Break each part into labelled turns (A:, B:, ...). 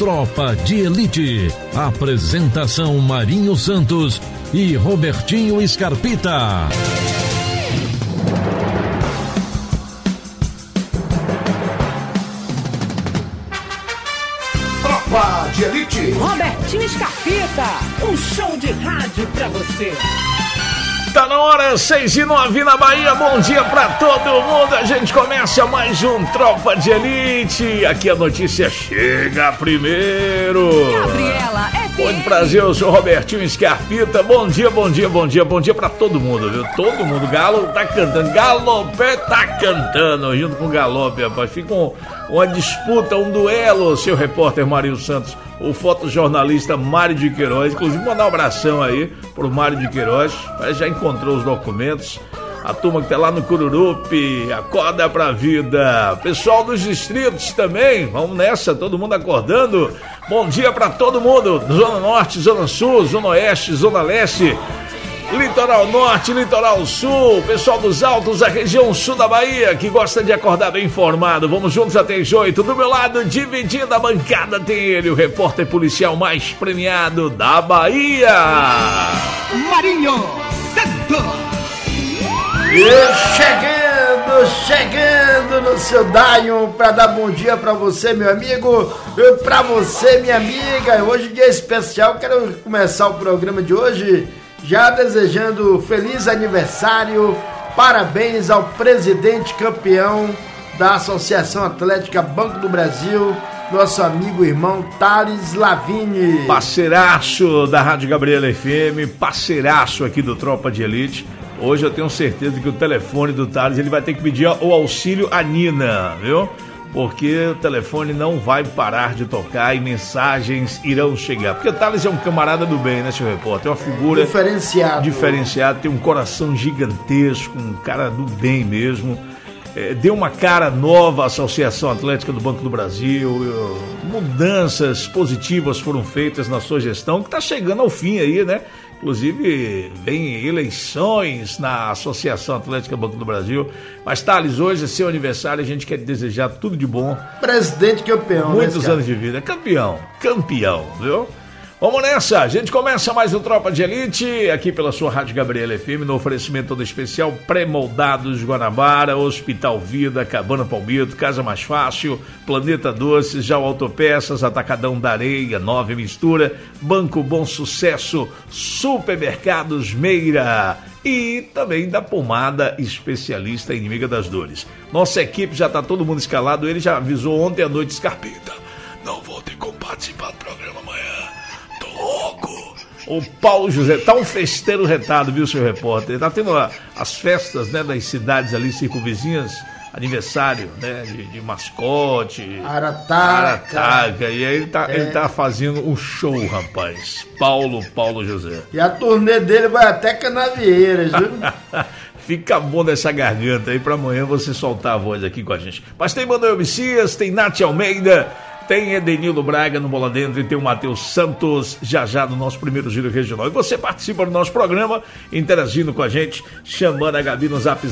A: Tropa de Elite. Apresentação Marinho Santos e Robertinho Scarpita.
B: Tropa de Elite.
C: Robertinho Scarpita, um show de rádio pra você.
D: Tá na hora, 6:09 na Bahia, bom dia pra todo mundo, a gente começa mais um Tropa de Elite, aqui a notícia chega primeiro.
C: Gabriela,
D: Muito prazer, eu sou Robertinho Scarpita, bom dia pra todo mundo, viu? Todo mundo, Galo tá cantando, Galopé tá cantando, junto com o Galope, rapaz, fica uma disputa, um duelo, seu repórter Marinho Santos, o fotojornalista Mário de Queiroz, inclusive mandar um abração aí pro Mário de Queiroz, mas já encontrou os documentos, a turma que tá lá no Cururupi, acorda pra vida, pessoal dos distritos também, vamos nessa, todo mundo acordando, bom dia pra todo mundo, Zona Norte, Zona Sul, Zona Oeste, Zona Leste, Litoral Norte, Litoral Sul, pessoal dos Altos, a região sul da Bahia, que gosta de acordar bem informado. Vamos juntos até as 8. Do meu lado, dividindo a bancada, tem ele, o repórter policial mais premiado da Bahia,
B: Marinho Santos.
E: E chegando no seu Dion para dar bom dia para você, meu amigo, para você, minha amiga. Hoje dia especial, quero começar o programa de hoje já desejando feliz aniversário, parabéns ao presidente campeão da Associação Atlética Banco do Brasil, nosso amigo irmão Thales Lavigne.
D: Parceiraço da Rádio Gabriela FM, parceiraço aqui do Tropa de Elite. Hoje eu tenho certeza que o telefone do Thales, ele vai ter que pedir o auxílio à Nina, viu? Porque o telefone não vai parar de tocar e mensagens irão chegar. Porque o Thales é um camarada do bem, né, seu repórter? É uma figura diferenciada, tem um coração gigantesco, um cara do bem mesmo. Deu uma cara nova à Associação Atlética do Banco do Brasil, mudanças positivas foram feitas na sua gestão, que está chegando ao fim aí, né? Inclusive, vem eleições na Associação Atlética Banco do Brasil. Mas, Thales, hoje é seu aniversário, a gente quer desejar tudo de bom.
E: Presidente campeão.
D: Muitos anos de vida. Campeão, viu? Vamos nessa, a gente começa mais um Tropa de Elite, aqui pela sua Rádio Gabriela FM, no oferecimento todo especial, Pré-Moldados Guanabara, Hospital Vida, Cabana Palmito, Casa Mais Fácil, Planeta Doces, Jau Autopeças, Atacadão da Areia, Nova Mistura, Banco Bom Sucesso, Supermercados Meira e também da Pomada Especialista Inimiga das Dores. Nossa equipe já está todo mundo escalado, ele já avisou ontem à noite, Scarpita, não vou ter como participar do programa amanhã. Louco. O Paulo José, tá um festeiro retado, viu, seu repórter? Tá tendo as festas, né, das cidades ali circunvizinhas, aniversário, né, de mascote, Arataca, e aí ele tá fazendo um show, rapaz, Paulo José.
E: E a turnê dele vai até Canavieiras, viu?
D: Fica bom dessa garganta aí pra amanhã você soltar a voz aqui com a gente. Mas tem Manuel Messias, tem Nath Almeida, tem Edenildo Braga no Bola Dentro e tem o Matheus Santos já no nosso primeiro giro regional. E você participa do nosso programa interagindo com a gente, chamando a Gabi no Zap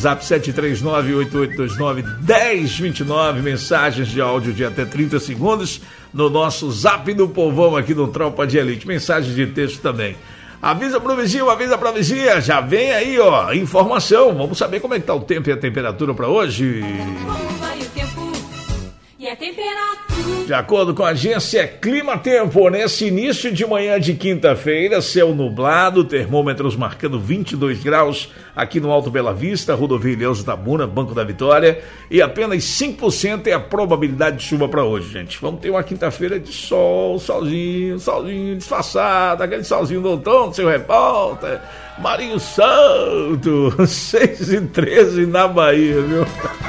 D: 739-8829-1029, mensagens de áudio de até 30 segundos no nosso Zap do Povão aqui no Tropa de Elite, mensagens de texto também. Avisa pro vizinho, avisa pra vizinha, já vem aí, ó, informação. Vamos saber como é que tá o tempo e a temperatura pra hoje.
F: Como vai o tempo e a temperatura?
D: De acordo com a agência Clima Tempo, nesse início de manhã de quinta-feira, céu nublado, termômetros marcando 22 graus aqui no Alto Bela Vista, Rodovia Ilhéus Itabuna, Banco da Vitória, e apenas 5% é a probabilidade de chuva para hoje, gente. Vamos ter uma quinta-feira de sol, solzinho disfarçado, aquele solzinho do outono, seu repórter, Marinho Santos, 6h13 na Bahia, viu?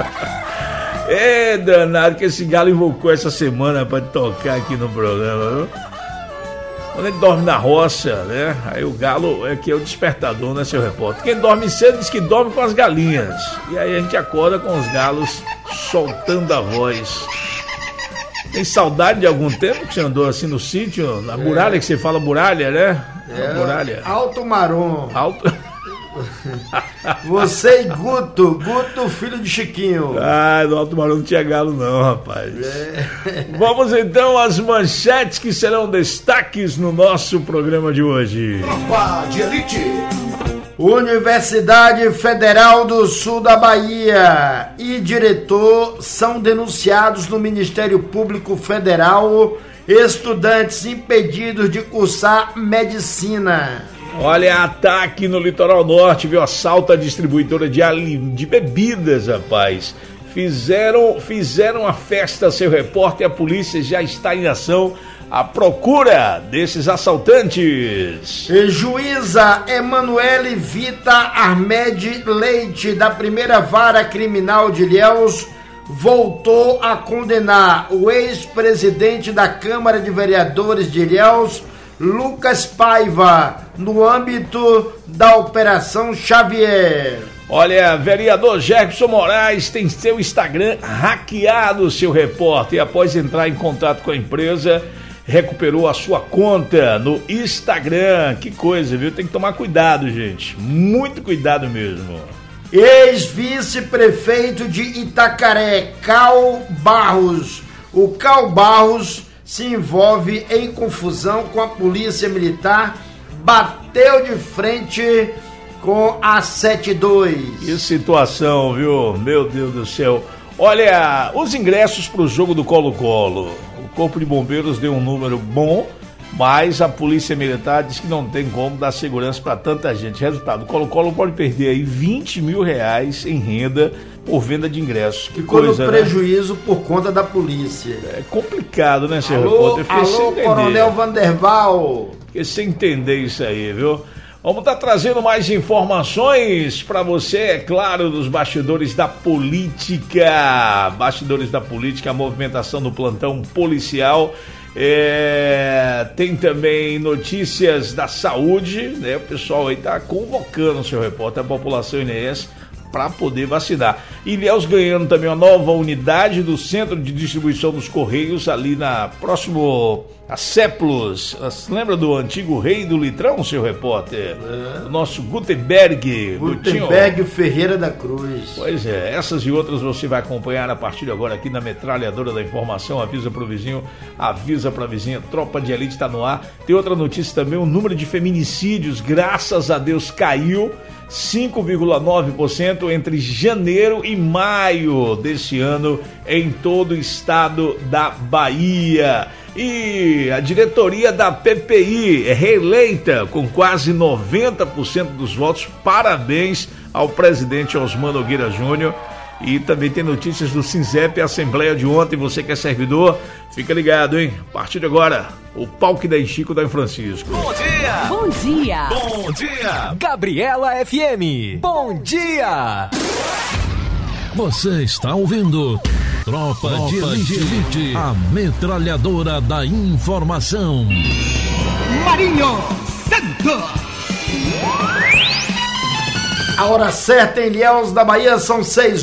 D: É danado que esse galo invocou essa semana pra tocar aqui no programa, viu? Quando ele dorme na roça, né? Aí o galo é que é o despertador, né, seu repórter? Quem dorme cedo diz que dorme com as galinhas. E aí a gente acorda com os galos soltando a voz. Tem saudade de algum tempo que você andou assim no sítio? Na muralha, que você fala muralha, né?
E: É,
D: muralha.
E: Alto Marom. Você e Guto, filho de Chiquinho.
D: Ah, no Alto Marinho não tinha galo não, rapaz. Vamos então às manchetes que serão destaques no nosso programa de hoje.
B: Tropa de Elite.
E: Universidade Federal do Sul da Bahia e diretor são denunciados no Ministério Público Federal. Estudantes impedidos de cursar medicina.
D: Olha, ataque no litoral norte, viu? Assalto à distribuidora de bebidas, rapaz. Fizeram a festa, seu repórter, a polícia já está em ação à procura desses assaltantes.
E: Juíza Emanuele Vita Armed Leite, da primeira vara criminal de Ilhéus, voltou a condenar o ex-presidente da Câmara de Vereadores de Ilhéus, Lucas Paiva, no âmbito da Operação Xavier.
D: Olha, vereador Jefferson Moraes tem seu Instagram hackeado, seu repórter, e após entrar em contato com a empresa, recuperou a sua conta no Instagram. Que coisa, viu? Tem que tomar cuidado, gente. Muito cuidado mesmo.
E: Ex-vice-prefeito de Itacaré, Cal Barros. O Cal Barros se envolve em confusão com a polícia militar, bateu de frente com a 72.
D: Que situação, viu? Meu Deus do céu. Olha, os ingressos para o jogo do Colo-Colo. O Corpo de Bombeiros deu um número bom, mas a Polícia Militar diz que não tem como dar segurança para tanta gente. Resultado, o Colo-Colo pode perder aí R$20 mil em renda por venda de ingressos. Que
E: ficou
D: coisa,
E: no prejuízo, né? Por conta da polícia.
D: É complicado, né, senhor repórter?
E: Alô, Coronel Vanderval.
D: Porque sem entender isso aí, viu? Vamos estar trazendo mais informações para você, é claro, dos bastidores da política. Bastidores da política, a movimentação do plantão policial. Tem também notícias da saúde, né? O pessoal aí está convocando, seu repórter, a população ilhéense para poder vacinar. Ilhéus ganhando também uma nova unidade do Centro de Distribuição dos Correios, ali próximo a Céplos. Lembra do antigo rei do litrão, seu repórter? O nosso Gutenberg
E: Ferreira da Cruz.
D: Pois é, essas e outras você vai acompanhar a partir de agora aqui na Metralhadora da Informação. Avisa pro vizinho, avisa pra vizinha. Tropa de Elite tá no ar. Tem outra notícia também, o número de feminicídios, graças a Deus, caiu 5,9% entre janeiro e maio desse ano em todo o estado da Bahia. E a diretoria da PPI é reeleita com quase 90% dos votos. Parabéns ao presidente Osmar Nogueira Júnior. E também tem notícias do Sinzep, a Assembleia de ontem. Você que é servidor, fica ligado, hein? A partir de agora, o Palque da Chico da Francisco.
C: Bom dia! Bom dia! Bom dia! Gabriela FM. Bom dia!
A: Você está ouvindo Tropa de Elite, a metralhadora da informação.
B: Marinho Santos.
E: A hora certa em Ilhéus da Bahia são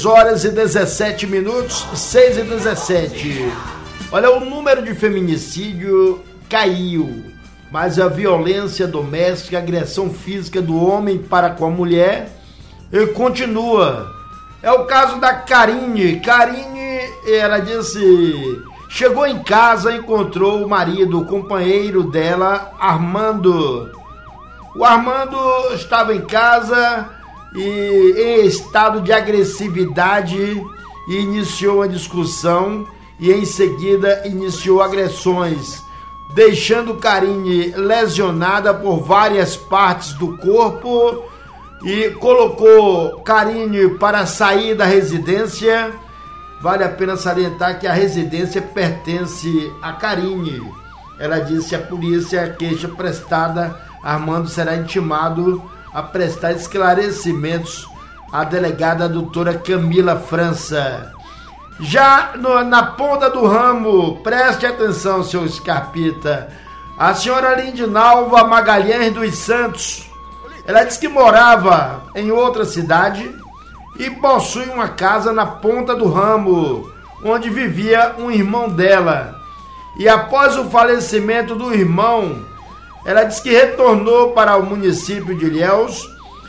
E: 6h17, 6h17. Olha, o número de feminicídio caiu, mas a violência doméstica, a agressão física do homem para com a mulher continua. É o caso da Karine. Karine, ela disse, chegou em casa, encontrou o marido, o companheiro dela, Armando. O Armando estava em casa e em estado de agressividade e iniciou a discussão e em seguida iniciou agressões, deixando Karine lesionada por várias partes do corpo e colocou Karine para sair da residência. Vale a pena salientar que a residência pertence a Karine. Ela disse à polícia a queixa prestada, Armando será intimado a prestar esclarecimentos à delegada doutora Camila França. Já na ponta do ramo, preste atenção, seu Scarpita, a senhora Lindinalva Magalhães dos Santos, ela disse que morava em outra cidade e possui uma casa na ponta do ramo, onde vivia um irmão dela. E após o falecimento do irmão, ela disse que retornou para o município de Ilhéus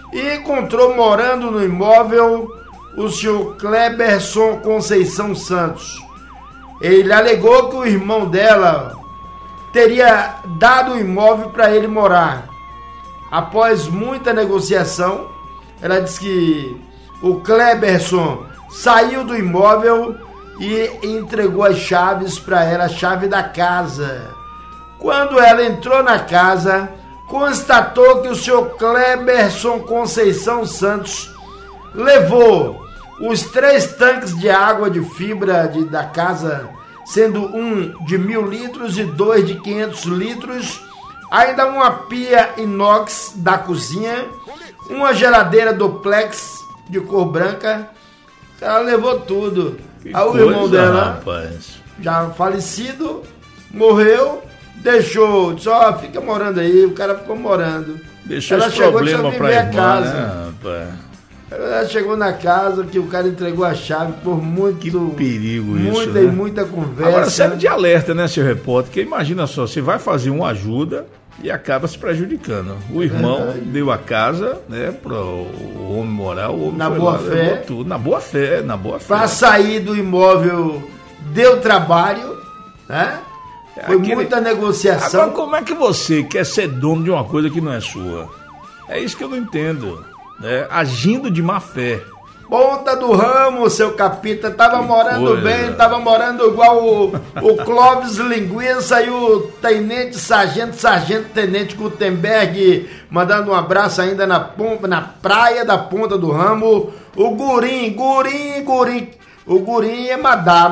E: e encontrou morando no imóvel o senhor Cleberson Conceição Santos. Ele alegou que o irmão dela teria dado o imóvel para ele morar. Após muita negociação, ela disse que o Cleberson saiu do imóvel e entregou as chaves para ela, a chave da casa. Quando ela entrou na casa, constatou que o senhor Cleberson Conceição Santos levou os 3 tanques de água de fibra da casa, sendo um de 1.000 litros e 2 de 500 litros, ainda uma pia inox da cozinha, uma geladeira duplex de cor branca. Ela levou tudo. Aí o irmão dela, rapaz, já falecido, morreu, deixou, só fica morando aí, o cara ficou morando.
D: Deixou esse problema pra irmã,
E: casa.
D: Né, rapaz?
E: Ela chegou na casa que o cara entregou a chave por muito...
D: Que perigo isso,
E: muita,
D: né?
E: E muita conversa.
D: Agora, serve de alerta, né, seu repórter? Porque imagina só, você vai fazer uma ajuda e acaba se prejudicando. O irmão deu a casa, né, para o homem morar, o homem
E: na
D: foi
E: boa
D: lá,
E: fé.
D: Tudo, na boa fé.
E: Para sair do imóvel deu trabalho, né? Foi muita negociação.
D: Agora, como é que você quer ser dono de uma coisa que não é sua? É isso que eu não entendo, né? Agindo de má fé.
E: Ponta do ramo, seu capita, tava morando
D: coisa.
E: Bem, tava morando igual o Clóvis Linguiça e o sargento tenente Gutenberg, mandando um abraço ainda na praia da Ponta do Ramo. O Gurim. O Gurim é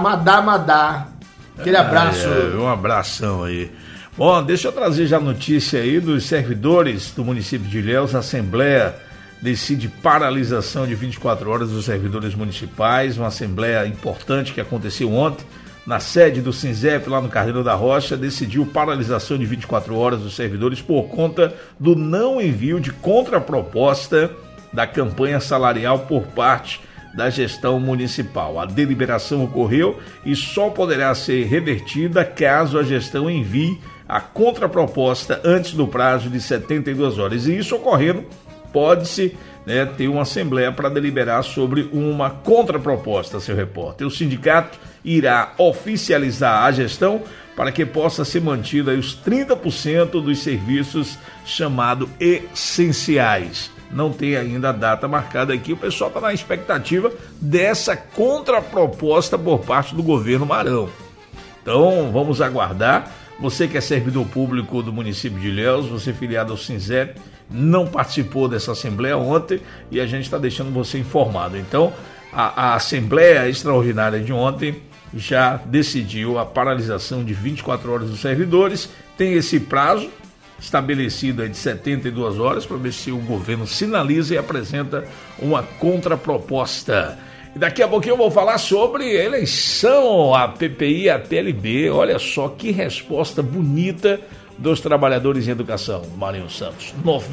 E: Madá. Aquele abraço.
D: Um abração aí. Bom, deixa eu trazer já a notícia aí dos servidores do município de Ilhéus. A Assembleia decide paralisação de 24 horas dos servidores municipais, uma assembleia importante que aconteceu ontem na sede do SINZEP, lá no Carneiro da Rocha, decidiu paralisação de 24 horas dos servidores por conta do não envio de contraproposta da campanha salarial por parte da gestão municipal. A deliberação ocorreu e só poderá ser revertida caso a gestão envie a contraproposta antes do prazo de 72 horas. E isso ocorrendo, pode-se, né, ter uma assembleia para deliberar sobre uma contraproposta, seu repórter. O sindicato irá oficializar a gestão para que possa ser mantida os 30% dos serviços chamados essenciais. Não tem ainda a data marcada aqui, o pessoal está na expectativa dessa contraproposta por parte do governo Marão. Então, vamos aguardar. Você que é servidor público do município de Ilhéus, você filiado ao SINZEP, não participou dessa assembleia ontem e a gente está deixando você informado. Então, a assembleia extraordinária de ontem já decidiu a paralisação de 24 horas dos servidores. Tem esse prazo estabelecido aí de 72 horas para ver se o governo sinaliza e apresenta uma contraproposta. E daqui a pouquinho eu vou falar sobre eleição, a PPI e a PLB. Olha só que resposta bonita dos trabalhadores em educação, Marinho Santos.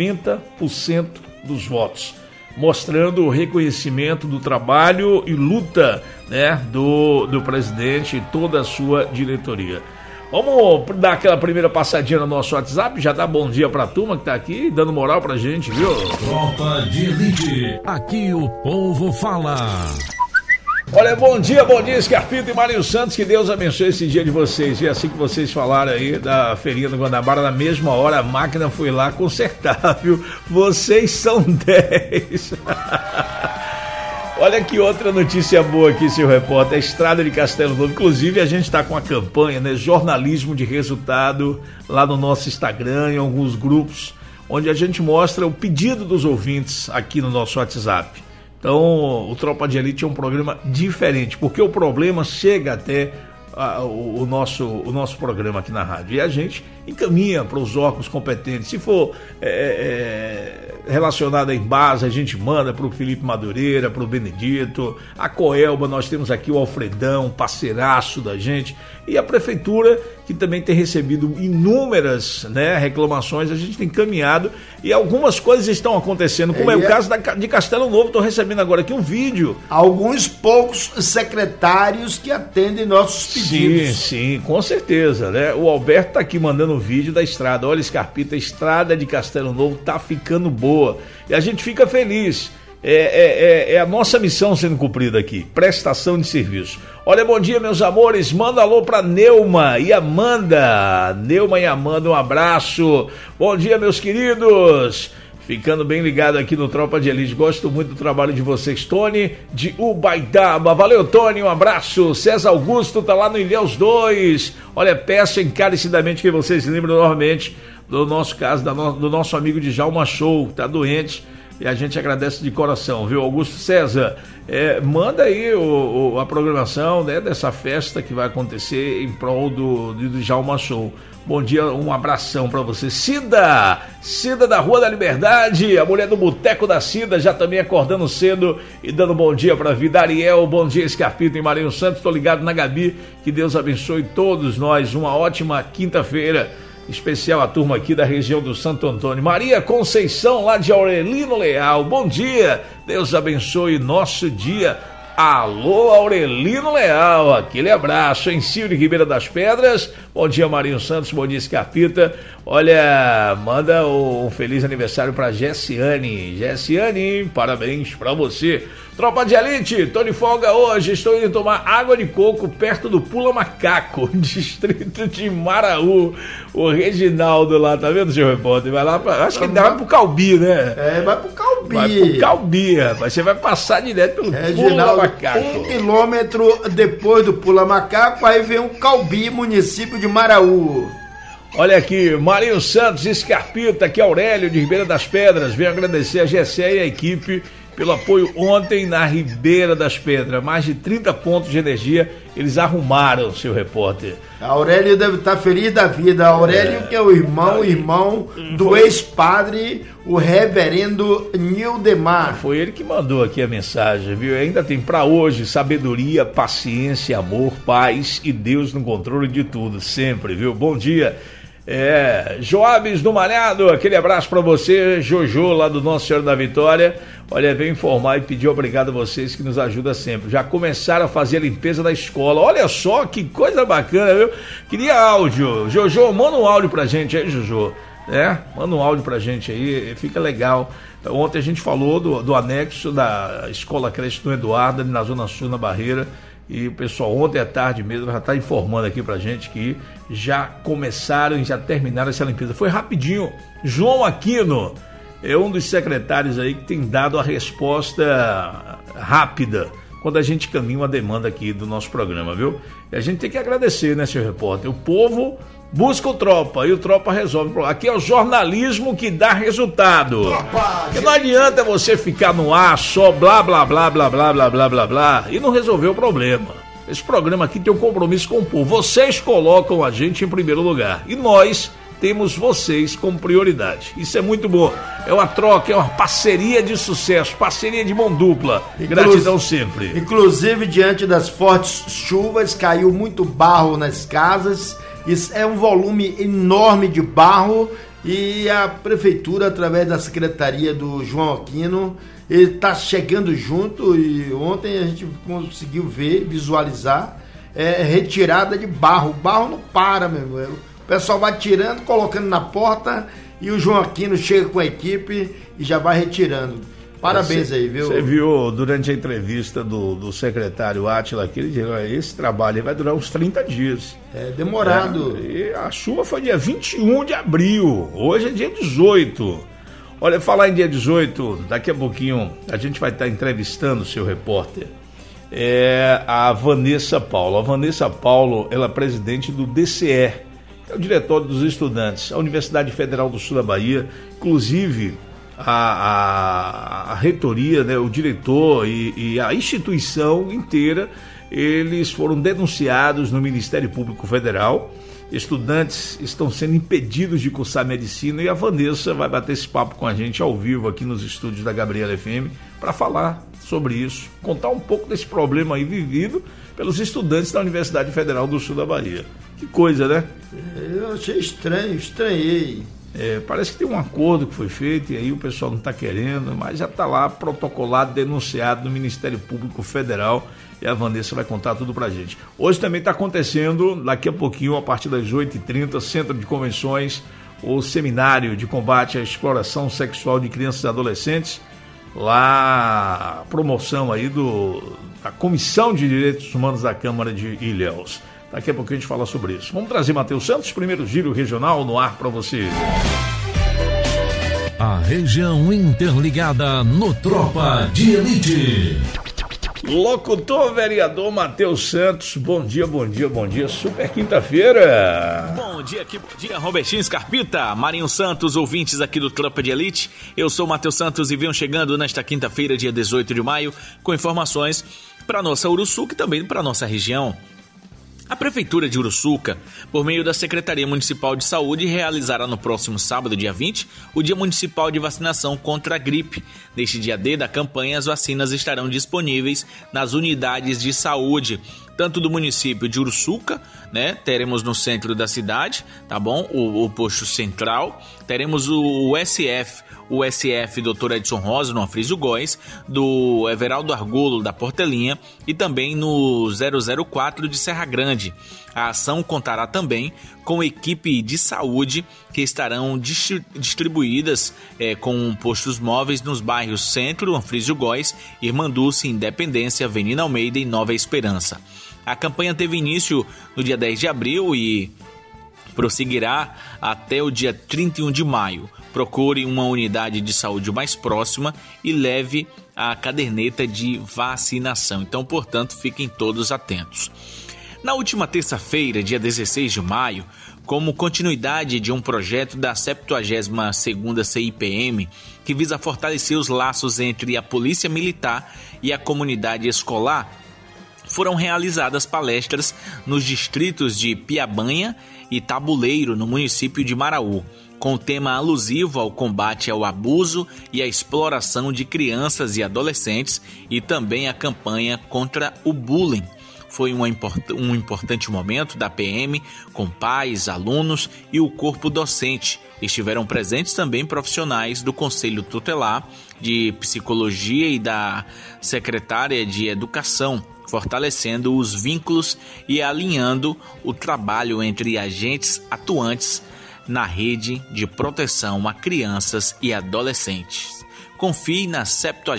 D: 90% dos votos, mostrando o reconhecimento do trabalho e luta, né, do presidente e toda a sua diretoria. Vamos dar aquela primeira passadinha no nosso WhatsApp, já dá bom dia pra turma que tá aqui, dando moral pra gente, viu?
A: Tropa de Elite, aqui o povo fala.
D: Olha, bom dia, Scarpito e Marinho Santos, que Deus abençoe esse dia de vocês. E assim que vocês falaram aí da feirinha do Guanabara, na mesma hora a máquina foi lá consertar, viu? Vocês são 10. Olha que outra notícia boa aqui, seu repórter, a estrada de Castelo Novo. Inclusive, a gente está com a campanha, né, jornalismo de resultado, lá no nosso Instagram, em alguns grupos, onde a gente mostra o pedido dos ouvintes aqui no nosso WhatsApp. Então, o Tropa de Elite é um programa diferente, porque o problema chega até o nosso programa aqui na rádio. E a gente encaminha para os órgãos competentes. Se for relacionado à Embasa, a gente manda para o Felipe Madureira, para o Benedito, a Coelba, nós temos aqui o Alfredão, parceiraço da gente, e a Prefeitura, que também tem recebido inúmeras, né, reclamações, a gente tem encaminhado, e algumas coisas estão acontecendo, como é o caso de Castelo Novo. Estou recebendo agora aqui um vídeo.
E: Alguns poucos secretários que atendem nossos pedidos.
D: Sim, com certeza, né? O Alberto está aqui mandando mandando vídeo da estrada. Olha, Scarpita, a estrada de Castelo Novo tá ficando boa. E a gente fica feliz. É a nossa missão sendo cumprida aqui, prestação de serviço. Olha, bom dia, meus amores, manda alô pra Neuma e Amanda. Neuma e Amanda, um abraço. Bom dia, meus queridos. Ficando bem ligado aqui no Tropa de Elite, gosto muito do trabalho de vocês. Tony de Ubaitaba, valeu, Tony, um abraço. César Augusto tá lá no Ilhéus 2. Olha, peço encarecidamente que vocês lembrem novamente do nosso caso, do nosso amigo Djalma Show, que tá doente. E a gente agradece de coração, viu? Augusto César, manda aí a programação, né, dessa festa que vai acontecer em prol do Djalma Show. Bom dia, um abração pra você. Cida da Rua da Liberdade, a mulher do Boteco da Cida, já também acordando cedo e dando bom dia pra vida. Ariel, bom dia, Scarpita em Marinho Santos, tô ligado na Gabi, que Deus abençoe todos nós, uma ótima quinta-feira. Especial a turma aqui da região do Santo Antônio. Maria Conceição, lá de Aurelino Leal. Bom dia, Deus abençoe nosso dia. Alô, Aurelino Leal, aquele abraço. Em Círio Ribeira das Pedras. Bom dia, Marinho Santos, bom dia, Scarpita. Olha, manda um feliz aniversário pra Gessiane. Gessiane, parabéns pra você. Tropa de Elite, tô de folga hoje, estou indo tomar água de coco perto do Pula Macaco, distrito de Maraú. O Reginaldo lá, tá vendo, seu repórter? Vai lá, acho que ele vai pro Calbi, né?
E: Vai pro Calbi.
D: Vai pro Calbi, rapaz, você vai passar direto pelo Pula Macaco.
E: 1 quilômetro depois do Pula Macaco, aí vem o Calbi, município de Maraú.
D: Olha aqui, Marinho Santos, Scarpita, aqui Aurélio de Ribeira das Pedras, venho agradecer a Gessé e a equipe pelo apoio ontem na Ribeira das Pedras. Mais de 30 pontos de energia eles arrumaram, seu repórter.
E: A Aurélio deve estar feliz da vida. A Aurélio que é o irmão do ex-padre, o reverendo Nildemar.
D: Foi ele que mandou aqui a mensagem, viu? Ainda tem para hoje sabedoria, paciência, amor, paz e Deus no controle de tudo, sempre, viu? Bom dia. Joabes do Malhado, aquele abraço pra você, Jojo lá do Nossa Senhora da Vitória. Olha, veio informar e pedir obrigado a vocês que nos ajudam sempre. Já começaram a fazer a limpeza da escola. Olha só que coisa bacana, viu? Queria áudio. Jojo, manda um áudio pra gente aí, Jojo. Manda um áudio pra gente aí, fica legal. Ontem a gente falou do anexo da Escola Creche do Eduardo, ali na Zona Sul, na Barreira. E o pessoal ontem à tarde mesmo já está informando aqui pra gente que já começaram e já terminaram essa limpeza. Foi rapidinho. João Aquino é um dos secretários aí que tem dado a resposta rápida quando a gente caminha uma demanda aqui do nosso programa, viu? E a gente tem que agradecer, né, seu repórter? O povo busca o Tropa e o Tropa resolve. Aqui é o jornalismo que dá resultado. Porque não adianta você ficar no ar só blá, blá, blá, blá, blá, blá, blá, blá, blá e não resolver o problema. Esse programa aqui tem um compromisso com o povo. Vocês colocam a gente em primeiro lugar e nós temos vocês como prioridade. Isso é muito bom. É uma troca, é uma parceria de sucesso, parceria de mão dupla. Gratidão sempre.
E: Inclusive, diante das fortes chuvas, caiu muito barro nas casas. Isso é um volume enorme de barro e a prefeitura, através da secretaria do João Aquino, ele está chegando junto e ontem a gente conseguiu ver, visualizar, retirada de barro. O barro não para, meu irmão. O pessoal vai tirando, colocando na porta e o João Aquino chega com a equipe e já vai retirando. Parabéns aí, viu?
D: Você viu durante a entrevista do secretário Átila que ele disse, esse trabalho vai durar uns 30 dias.
E: É demorado.
D: E a chuva foi dia 21 de abril, hoje é dia 18. Olha, falar em dia 18, daqui a pouquinho a gente vai estar entrevistando o seu repórter. A Vanessa Paulo. A Vanessa Paulo, ela é presidente do DCE, é o Diretório dos Estudantes, a Universidade Federal do Sul da Bahia. Inclusive a reitoria, né, o diretor e a instituição inteira, eles foram denunciados no Ministério Público Federal. Estudantes estão sendo impedidos de cursar medicina e a Vanessa vai bater esse papo com a gente ao vivo aqui nos estúdios da Gabriela FM para falar sobre isso, contar um pouco desse problema aí vivido pelos estudantes da Universidade Federal do Sul da Bahia. Que coisa, né?
E: Eu achei estranhei.
D: Parece que tem um acordo que foi feito e aí o pessoal não está querendo, mas já está lá protocolado, denunciado no Ministério Público Federal e a Vanessa vai contar tudo pra gente. Hoje também está acontecendo, daqui a pouquinho, a partir das 8h30, Centro de Convenções, o Seminário de Combate à Exploração Sexual de Crianças e Adolescentes, lá a promoção aí da Comissão de Direitos Humanos da Câmara de Ilhéus. Daqui a pouco a gente fala sobre isso. Vamos trazer Matheus Santos, primeiro giro regional no ar para você.
A: A região interligada no Tropa de Elite.
D: Locutor vereador Matheus Santos, bom dia, super quinta-feira.
G: Bom dia, Robertinho Scarpita, Marinho Santos, ouvintes aqui do Tropa de Elite. Eu sou Matheus Santos e venho chegando nesta quinta-feira, dia 18 de maio, com informações para nossa Uruçuca e também para nossa região. A Prefeitura de Uruçuca, por meio da Secretaria Municipal de Saúde, realizará no próximo sábado, dia 20, o Dia Municipal de Vacinação contra a Gripe. Neste dia D da campanha, as vacinas estarão disponíveis nas unidades de saúde, tanto do município de Uruçuca, né? Teremos no centro da cidade, tá bom? O posto central. Teremos o SF Dr. Edson Rosa, no Afrísio Góes, do Everaldo Argolo, da Portelinha, e também no 004 de Serra Grande. A ação contará também com equipe de saúde que estarão distribuídas com postos móveis nos bairros Centro, Afrísio Góes, Irmanduce, Independência, Avenida Almeida e Nova Esperança. A campanha teve início no dia 10 de abril e prosseguirá até o dia 31 de maio. Procure uma unidade de saúde mais próxima e leve a caderneta de vacinação. Então, portanto, fiquem todos atentos. Na última terça-feira, dia 16 de maio, como continuidade de um projeto da 72ª CIPM, que visa fortalecer os laços entre a Polícia Militar e a comunidade escolar, foram realizadas palestras nos distritos de Piabanha e Tabuleiro, no município de Maraú, com o tema alusivo ao combate ao abuso e à exploração de crianças e adolescentes e também a campanha contra o bullying. Foi um importante momento da PM com pais, alunos e o corpo docente. Estiveram presentes também profissionais do Conselho Tutelar de Psicologia e da Secretária de Educação, fortalecendo os vínculos e alinhando o trabalho entre agentes atuantes na rede de proteção a crianças e adolescentes. Confie na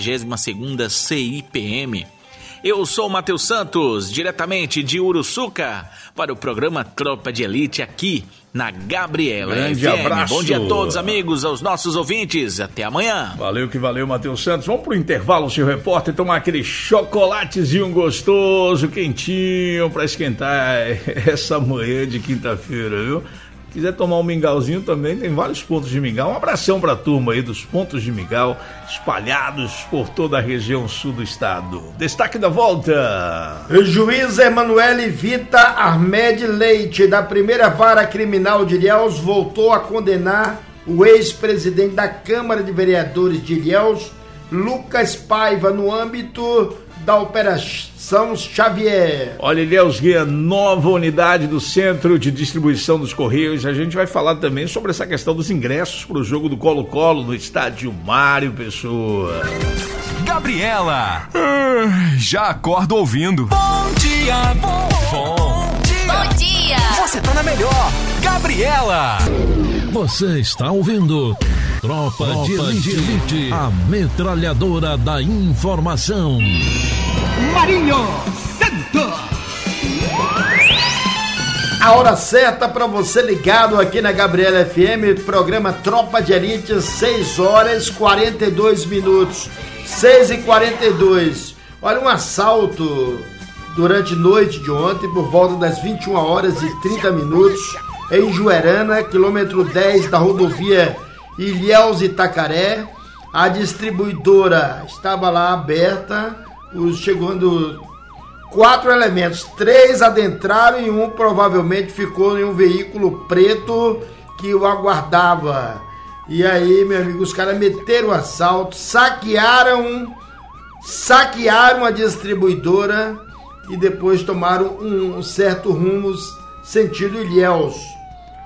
G: 72ª CIPM. Eu sou Matheus Santos, diretamente de Uruçuca, para o programa Tropa de Elite aqui na Gabriela
D: Grande
G: FM.
D: Abraço.
G: Bom dia a todos, amigos, aos nossos ouvintes. Até amanhã.
D: Valeu que valeu, Matheus Santos. Vamos pro intervalo, seu repórter, tomar aquele chocolatezinho gostoso, quentinho, para esquentar essa manhã de quinta-feira, viu? Quiser tomar um mingauzinho também, tem vários pontos de mingau. Um abração pra turma aí dos pontos de mingau espalhados por toda a região sul do estado. Destaque da volta.
E: O juiz Emanuele Vita Armed Leite, da primeira vara criminal de Ilhéus, voltou a condenar o ex-presidente da Câmara de Vereadores de Ilhéus, Lucas Paiva, no âmbito da Operação Xavier.
D: Olha, Ilhéus ganha nova unidade do Centro de Distribuição dos Correios. A gente vai falar também sobre essa questão dos ingressos para o jogo do Colo-Colo no estádio Mário Pessoa.
C: Gabriela, já acordo ouvindo. Bom dia, bom dia.
F: Bom dia!
C: Você tá na melhor, Gabriela.
A: Você está ouvindo Tropa de Elite, a metralhadora da informação.
B: Marinho Santos.
E: A hora certa para você ligado aqui na Gabriela FM, programa Tropa de Elite, 6 horas 42 minutos. 6h42. Olha, um assalto durante a noite de ontem, por volta das 21 horas e 30 minutos, em Juerana, quilômetro 10 da rodovia Ilhéus-Itacaré. A distribuidora estava lá aberta, chegando 4 elementos, 3 adentraram e um provavelmente ficou em um veículo preto que o aguardava. E aí, meu amigo, os caras meteram o assalto, saquearam a distribuidora e depois tomaram um certo rumo sentido Ilhéus,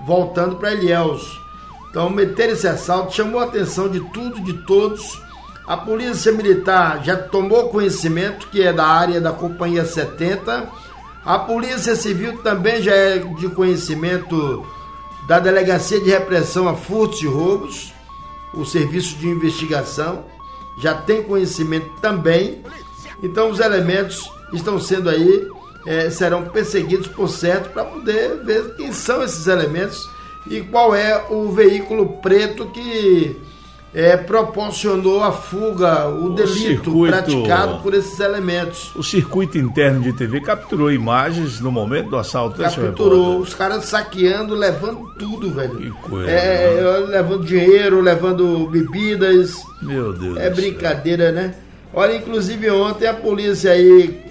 E: voltando para Ilhéus. Então, meteram esse assalto, chamou a atenção de tudo, de todos. A Polícia Militar já tomou conhecimento, que é da área da Companhia 70. A Polícia Civil também já é de conhecimento da Delegacia de Repressão a Furtos e Roubos. O Serviço de Investigação já tem conhecimento também. Então os elementos estão sendo aí, serão perseguidos por certo para poder ver quem são esses elementos e qual é o veículo preto que proporcionou a fuga, o delito praticado por esses elementos.
D: O circuito interno de TV capturou imagens no momento do assalto.
E: Capturou, os caras saqueando, levando tudo, velho.
D: Que coisa.
E: Levando dinheiro, levando bebidas.
D: Meu Deus.
E: É brincadeira, né? Olha, inclusive ontem a polícia aí,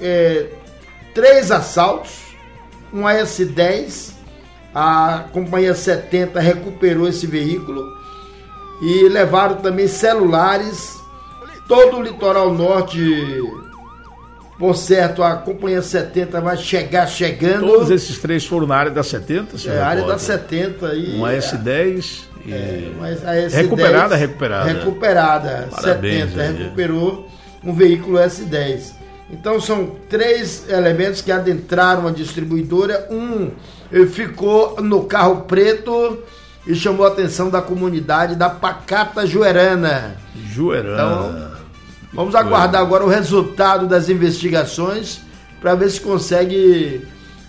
E: 3 assaltos, um AS-10, a Companhia 70 recuperou esse veículo. E levaram também celulares, todo o litoral norte, por certo, a Companhia 70 vai chegando.
D: Todos esses 3 foram na área da 70, senhor?
E: Área da 70. E
D: um AS-10 e...
E: AS-10
D: recuperada.
E: Recuperada,
D: Parabéns,
E: 70, recuperou um veículo S10. Então são 3 elementos que adentraram a distribuidora, um ficou no carro preto e chamou a atenção da comunidade da Pacata Juerana. Então, vamos aguardar agora o resultado das investigações para ver se consegue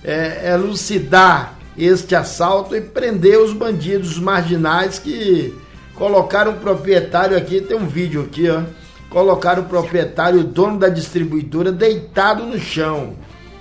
E: elucidar este assalto e prender os bandidos marginais que colocaram o proprietário aqui, tem um vídeo aqui, ó, colocaram o proprietário, o dono da distribuidora, deitado no chão.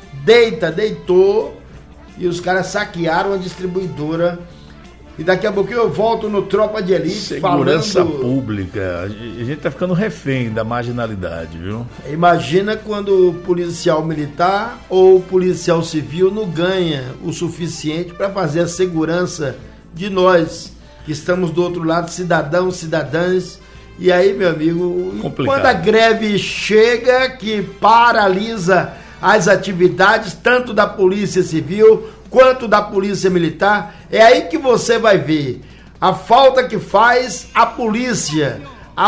E: Deitou, e os caras saquearam a distribuidora. E daqui a pouquinho eu volto no Tropa de Elite.
D: Segurança pública. A gente tá ficando refém da marginalidade, viu?
E: Imagina quando o policial militar ou o policial civil não ganha o suficiente para fazer a segurança de nós, que estamos do outro lado, cidadãos, cidadãs. E aí, meu amigo, quando a greve chega, que paralisa as atividades, tanto da Polícia Civil quanto da Polícia Militar, é aí que você vai ver a falta que faz a polícia,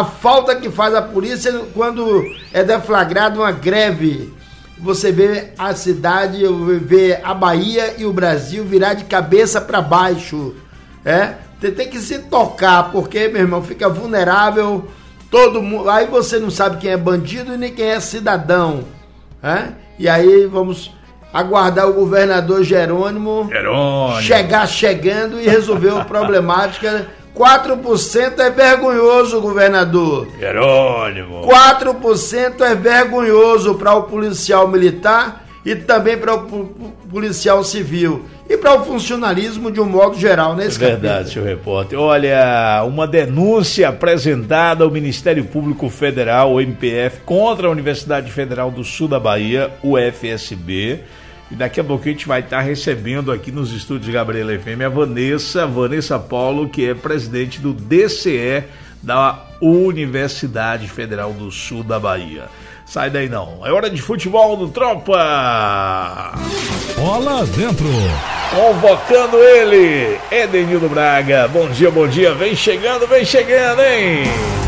E: quando é deflagrada uma greve. Você vê a cidade, vê a Bahia e o Brasil virar de cabeça para baixo, tem que se tocar, porque, meu irmão, fica vulnerável, todo mundo, aí você não sabe quem é bandido e nem quem é cidadão, e aí vamos aguardar o governador Jerônimo chegando e resolver a problemática. 4% é vergonhoso, governador.
D: Jerônimo.
E: 4% é vergonhoso para o policial militar e também para o policial civil. E para o funcionalismo de um modo geral, né?
D: É verdade, senhor repórter. Olha, uma denúncia apresentada ao Ministério Público Federal, o MPF, contra a Universidade Federal do Sul da Bahia, UFSB. E daqui a pouco a gente vai estar recebendo aqui nos estúdios de Gabriela FM a Vanessa Paulo, que é presidente do DCE da Universidade Federal do Sul da Bahia. Sai daí não, é hora de futebol do Tropa!
A: Bola dentro!
D: Convocando ele, Edenildo Braga. Bom dia, vem chegando, hein?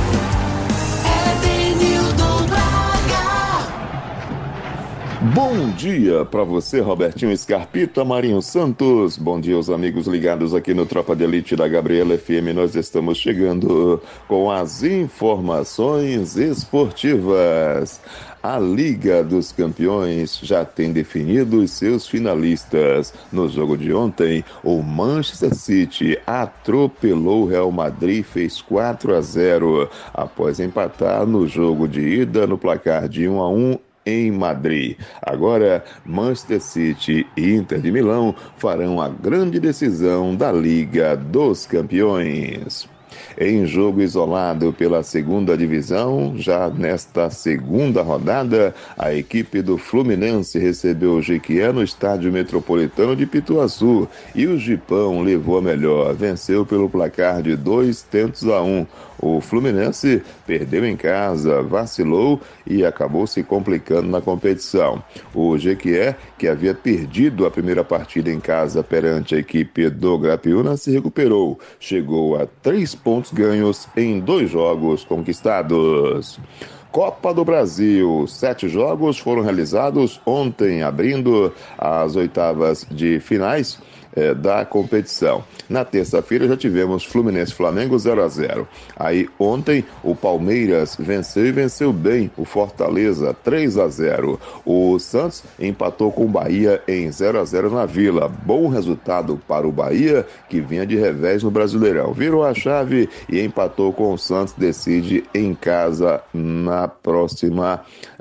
H: Bom dia para você, Robertinho Scarpita, Marinho Santos. Bom dia aos amigos ligados aqui no Tropa de Elite da Gabriela FM. Nós estamos chegando com as informações esportivas. A Liga dos Campeões já tem definido os seus finalistas. No jogo de ontem, o Manchester City atropelou o Real Madrid e fez 4-0, após empatar no jogo de ida no placar de 1-1 em Madrid. Agora, Manchester City e Inter de Milão farão a grande decisão da Liga dos Campeões. Em jogo isolado pela segunda divisão, já nesta segunda rodada, a equipe do Fluminense recebeu o Jequié no Estádio Metropolitano de Pituaçu e o Gipão levou a melhor, venceu pelo placar de 2-1. O Fluminense perdeu em casa, vacilou e acabou se complicando na competição. O Jequié, que havia perdido a primeira partida em casa perante a equipe do Grapiúna, se recuperou. Chegou a 3 pontos ganhos em 2 jogos conquistados. Copa do Brasil, 7 jogos foram realizados ontem, abrindo as oitavas de finais da competição. Na terça-feira já tivemos Fluminense e Flamengo 0-0. Aí ontem o Palmeiras venceu e venceu bem o Fortaleza 3-0. O Santos empatou com o Bahia em 0-0 na Vila. Bom resultado para o Bahia, que vinha de revés no Brasileirão. Virou a chave e empatou com o Santos, decide em casa na próxima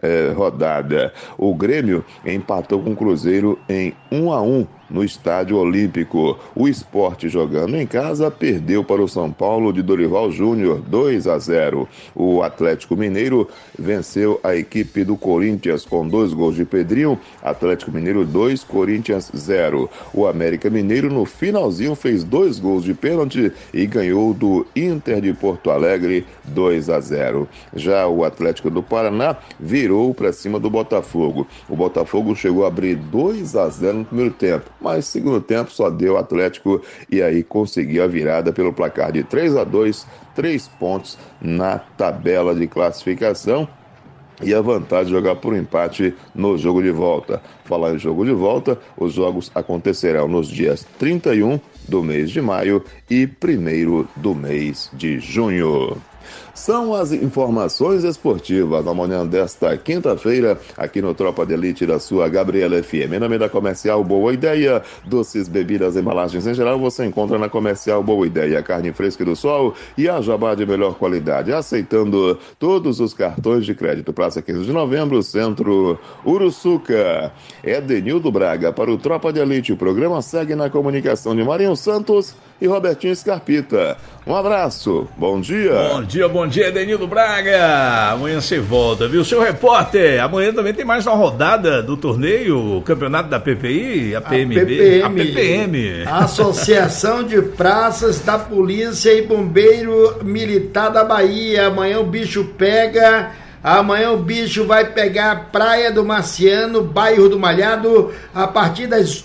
H: rodada. O Grêmio empatou com o Cruzeiro em 1-1 no Estádio Olímpico. O Sport, jogando em casa, perdeu para o São Paulo de Dorival Júnior 2-0. O Atlético Mineiro venceu a equipe do Corinthians com 2 gols de Pedrinho. Atlético Mineiro 2, Corinthians 0. O América Mineiro no finalzinho fez 2 gols de pênalti e ganhou do Inter de Porto Alegre 2-0. Já o Atlético do Paraná virou para cima do Botafogo. O Botafogo chegou a abrir 2-0 no primeiro tempo, mas segundo tempo só deu Atlético e aí conseguiu a virada pelo placar de 3-2, 3 pontos na tabela de classificação e a vantagem de jogar por empate no jogo de volta. Falar em jogo de volta, os jogos acontecerão nos dias 31 do mês de maio e 1º do mês de junho. São as informações esportivas na manhã desta quinta-feira, aqui no Tropa de Elite da sua Gabriela FM. Em nome da Comercial Boa Ideia, doces, bebidas, embalagens em geral, você encontra na Comercial Boa Ideia. Carne fresca do sol e a jabá de melhor qualidade, aceitando todos os cartões de crédito. Praça 15 de Novembro, Centro Uruçuca. Edenildo Braga para o Tropa de Elite. O programa segue na comunicação de Marinho Santos e Robertinho Scarpita. Um abraço, bom dia.
D: Bom dia, Edenildo Braga. Amanhã você volta, viu? Seu repórter, amanhã também tem mais uma rodada do torneio, o campeonato da PPI, a PMB. A PPM.
E: Associação de Praças da Polícia e Bombeiro Militar da Bahia. Amanhã o bicho pega. Amanhã o bicho vai pegar a Praia do Marciano, bairro do Malhado, a partir das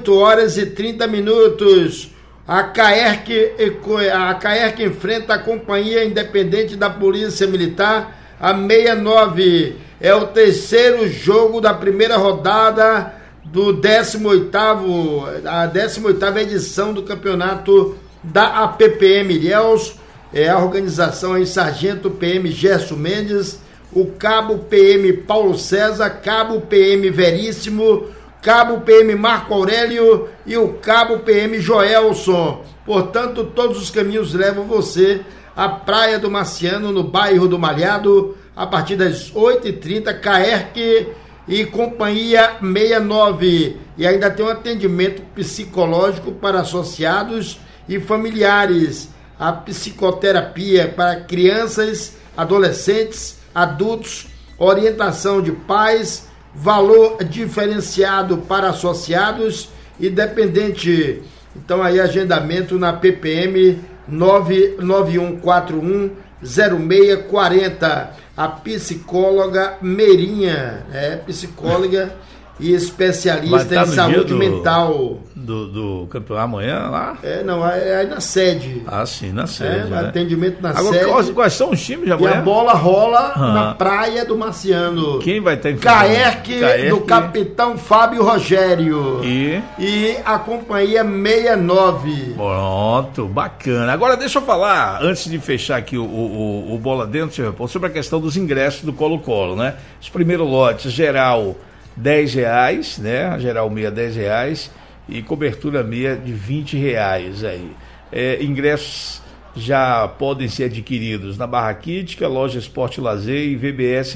E: 8h30. A CAERC enfrenta a Companhia Independente da Polícia Militar, a 69. É o terceiro jogo da primeira rodada do 18ª edição do campeonato da APPM Ilhéus. É a organização aí, Sargento PM Gerson Mendes, o Cabo PM Paulo César, Cabo PM Veríssimo, Cabo PM Marco Aurélio e o Cabo PM Joelson. Portanto, todos os caminhos levam você à Praia do Marciano, no bairro do Malhado, a partir das 8h30, CAERC e Companhia 69. E ainda tem um atendimento psicológico para associados e familiares. A psicoterapia para crianças, adolescentes, adultos, orientação de pais, valor diferenciado para associados e dependente. Então aí agendamento na PPM 991410640. A psicóloga Meirinha, psicóloga e especialista em saúde mental.
D: Do campeonato amanhã lá?
E: Não, é aí na sede.
D: Ah, sim, na sede. Né?
E: Atendimento na
D: Agora,
E: sede.
D: Quais são os times de amanhã?
E: E a bola rola na Praia do Marciano.
D: Quem vai estar
E: CAERC do capitão Fábio Rogério. E a Companhia 69.
D: Pronto, bacana. Agora deixa eu falar, antes de fechar aqui o Bola Dentro, senhor repórter, sobre a questão dos ingressos do Colo-Colo, né? Os primeiros lotes, geral R$10, né? A geral meia R$10 e cobertura meia de R$20 aí. Ingressos já podem ser adquiridos na Barraquítica, Loja Esporte e Lazer e VBS